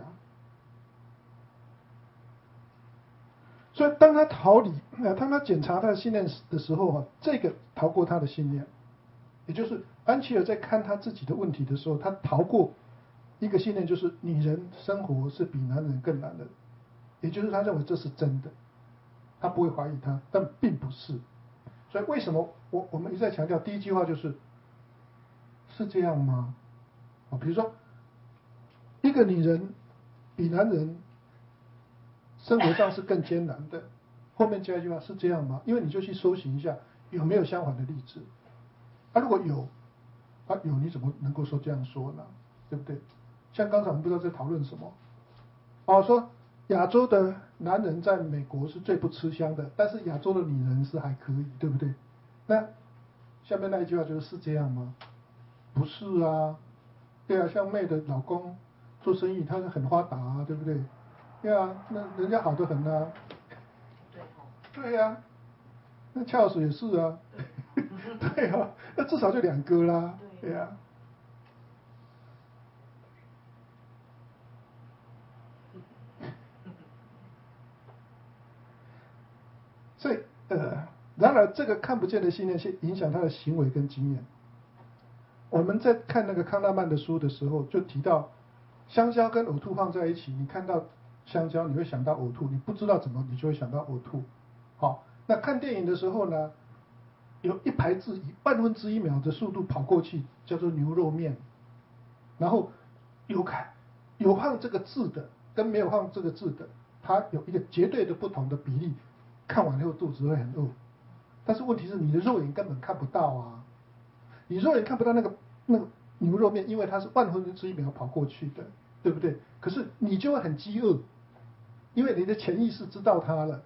所以当他逃离，当他检查他的信念的时候这个逃过他的信念，也就是安琪儿在看他自己的问题的时候，他逃过一个信念，就是女人生活是比男人更难的，也就是他认为这是真的，他不会怀疑他，但并不是。所以为什么我们一再强调第一句话就是这样吗？比如说一个女人比男人生活上是更艰难的，后面加一句话是这样吗？因为你就去搜寻一下有没有相反的例子。如果有，有你怎么能够说这样说呢？对不对？像刚才我们不知道在讨论什么，说亚洲的男人在美国是最不吃香的，但是亚洲的女人是还可以，对不对？那下面那一句话就是这样吗？不是啊，对啊，像妹的老公做生意他是很发达啊，对不对？对啊，那人家好得很啊。对啊，那乔尔也是啊。对啊，那至少就2个啦。对啊。所以然而这个看不见的信念是影响他的行为跟经验。我们在看那个康纳曼的书的时候，就提到香蕉跟呕吐放在一起，你看到香蕉你会想到呕吐，你不知道怎么你就会想到呕吐。好，那看电影的时候呢，有一排字以1/1000秒的速度跑过去，叫做牛肉面。然后有放这个字的跟没有放这个字的，它有一个绝对的不同的比例，看完以后肚子会很饿。但是问题是你的肉眼根本看不到啊，你肉眼看不到那个牛肉面，因为它是1/1000秒跑过去的，对不对？可是你就会很饥饿，因为你的潜意识知道它了。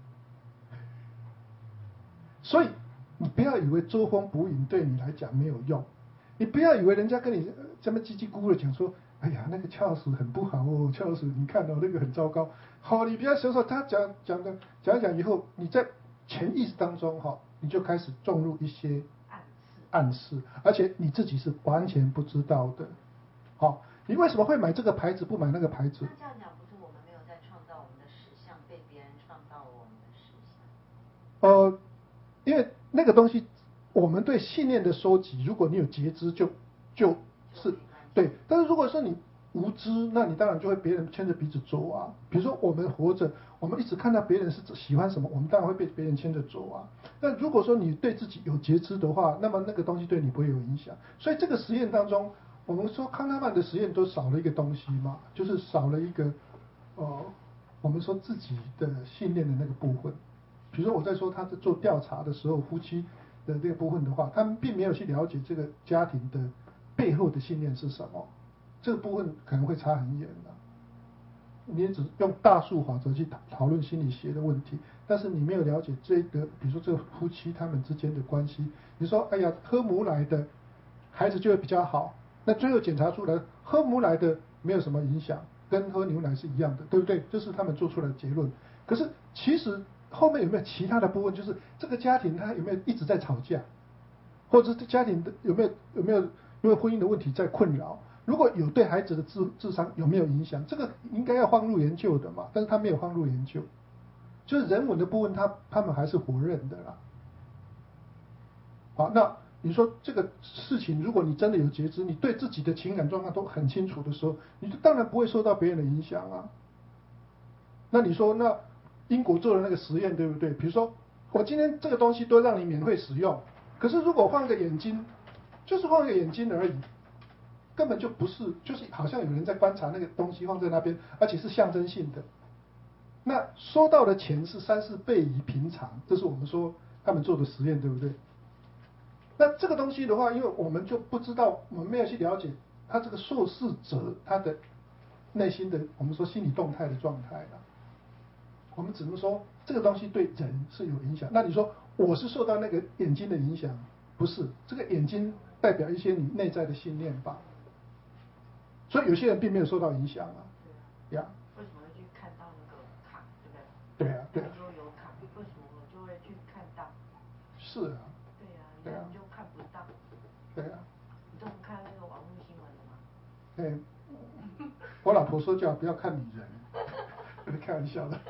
所以你不要以为遮风补影对你来讲没有用，你不要以为人家跟你这么叽叽咕咕的讲说，哎呀那个乔斯很不好哦，乔斯你看到那个很糟糕，好，你不要想说他讲一讲以后，你在潜意识当中你就开始种入一些暗示，而且你自己是完全不知道的。好，你为什么会买这个牌子不买那个牌子？ 那这样讲不是我们没有在创造我们的实相，被别人创造了我们的实相？ 因为那个东西，我们对信念的收集，如果你有觉知，就是对。但是如果说你无知，那你当然就会别人牵着鼻子走啊。比如说我们活着，我们一直看到别人是喜欢什么，我们当然会被别人牵着走啊。但如果说你对自己有觉知的话，那么那个东西对你不会有影响。所以这个实验当中，我们说康纳曼的实验都少了一个东西嘛，就是少了一个我们说自己的信念的那个部分。比如说我在说他在做调查的时候，夫妻的这个部分的话，他们并没有去了解这个家庭的背后的信念是什么，这个部分可能会差很远的。你也只用大数法则去讨论心理学的问题，但是你没有了解这个，比如说这个夫妻他们之间的关系。你说，哎呀，喝母奶的孩子就会比较好，那最后检查出来喝母奶的没有什么影响，跟喝牛奶是一样的，对不对？这是他们做出来的结论。可是其实后面有没有其他的部分，就是这个家庭他有没有一直在吵架，或者是家庭的有没有因为婚姻的问题在困扰？如果有，对孩子的智商有没有影响？这个应该要放入研究的嘛，但是他没有放入研究，就是人文的部分他们还是否认的啦。好，那你说这个事情，如果你真的有觉知，你对自己的情感状况都很清楚的时候，你就当然不会受到别人的影响啊。那你说，那英国做的那个实验对不对？比如说我今天这个东西都让你免费使用，可是如果换个眼睛，就是换个眼睛而已，根本就不是，就是好像有人在观察那个东西放在那边，而且是象征性的。那收到的钱是3-4倍于平常，这是我们说他们做的实验，对不对？那这个东西的话，因为我们就不知道，我们没有去了解他这个受试者他的内心的我们说心理动态的状态了。我们只能说这个东西对人是有影响。那你说我是受到那个眼睛的影响？不是，这个眼睛代表一些你内在的信念吧。所以有些人并没有受到影响啊。 对啊。为什么会去看到那个卡，对不对？ 对啊，对啊。 就有卡，为什么我就会去看到？ 是啊。 对啊，你就看不到。 对啊。 你都不看那个网络新闻的吗？ 对，我老婆说叫我不要看女人，开玩笑的。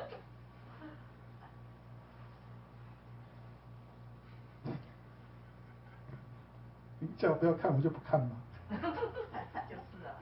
你叫我不要看，我就不看嘛。 就是啊。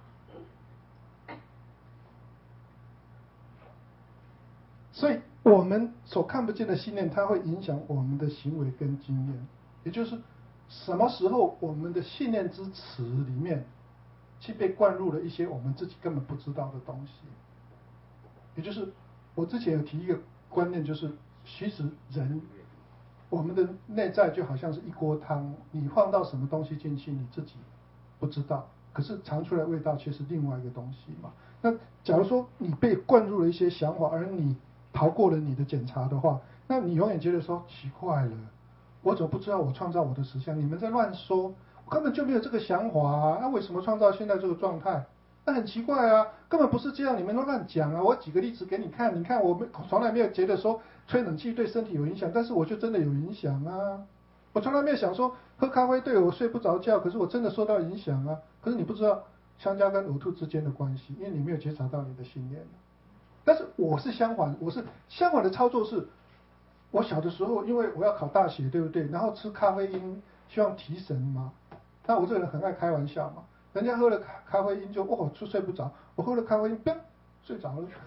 所以我们所看不见的信念，它会影响我们的行为跟经验。也就是什么时候我们的信念之池里面去被灌入了一些我们自己根本不知道的东西。也就是我之前有提一个观念，就是其实人我们的内在就好像是一锅汤，你放到什么东西进去你自己不知道，可是尝出来味道却是另外一个东西嘛。那假如说你被灌入了一些想法，而你逃过了你的检查的话，那你永远觉得说奇怪了，我怎么不知道我创造我的实相？你们在乱说，我根本就没有这个想法啊！那为什么创造现在这个状态？那很奇怪啊，根本不是这样，你们都乱讲啊！我举个例子给你看，你看我们从来没有觉得说吹冷气对身体有影响，但是我就真的有影响啊！我从来没有想说喝咖啡对我睡不着觉，可是我真的受到影响啊！可是你不知道香蕉跟呕吐之间的关系，因为你没有觉察到你的信念。但是我是相反，我是相反的操作是，我小的时候因为我要考大学，对不对？然后吃咖啡因希望提神嘛，那我这个人很爱开玩笑嘛。 人家喝了咖啡因就就睡不着，我喝了咖啡因，砰，睡着了。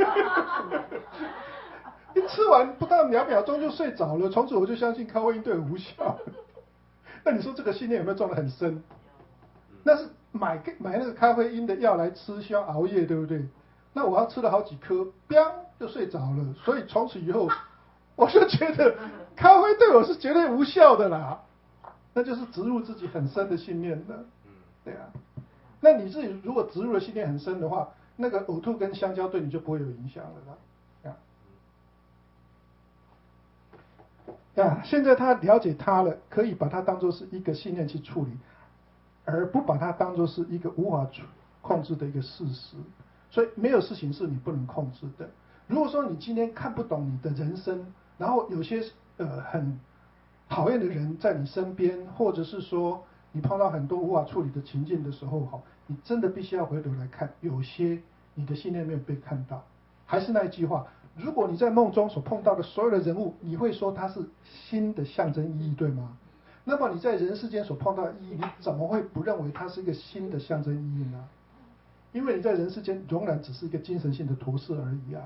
一吃完不到2秒钟就睡着了，从此我就相信咖啡因对我无效。那你说这个信念有没有撞得很深？那是买那个咖啡因的药来吃，需要熬夜，对不对？那我要吃了好几颗，砰就睡着了。所以从此以后，我就觉得咖啡对我是绝对无效的啦。那就是植入自己很深的信念的，对啊。那你自己如果植入的信念很深的话，那个呕吐跟香蕉对你就不会有影响了啦。现在他了解他了，可以把它当作是一个信念去处理，而不把它当作是一个无法控制的一个事实。所以没有事情是你不能控制的。如果说你今天看不懂你的人生，然后有些很讨厌的人在你身边，或者是说你碰到很多无法处理的情境的时候，你真的必须要回头来看，有些你的信念没有被看到。还是那一句话，如果你在梦中所碰到的所有的人物，你会说它是新的象征意义，对吗？那么你在人世间所碰到的意义，你怎么会不认为它是一个新的象征意义呢？因为你在人世间仍然只是一个精神性的投射而已啊。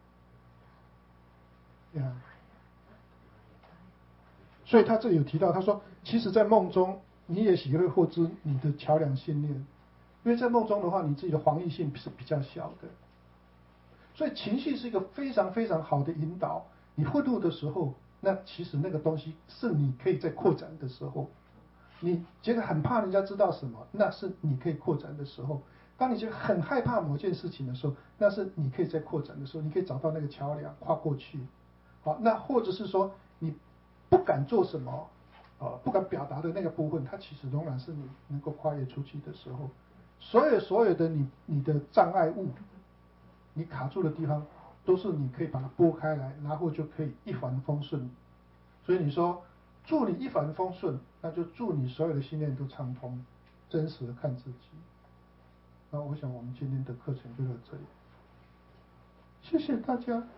所以他这里有提到，他说，其实在梦中你也许会获知你的桥梁信念，因为在梦中的话，你自己的防御性是比较小的。所以情绪是一个非常非常好的引导。你愤怒的时候，那其实那个东西是你可以在扩展的时候。你觉得很怕人家知道什么，那是你可以扩展的时候。当你觉得很害怕某件事情的时候，那是你可以在扩展的时候，你可以找到那个桥梁跨过去。好，那或者是说你不敢做什么，不敢表达的那个部分，它其实仍然是你能够跨越出去的时候。所有的你的障碍物，你卡住的地方，都是你可以把它拨开来，然后就可以一帆风顺。所以你说祝你一帆风顺，那就祝你所有的信念都畅通，真实的看自己。那我想我们今天的课程就到这里，谢谢大家。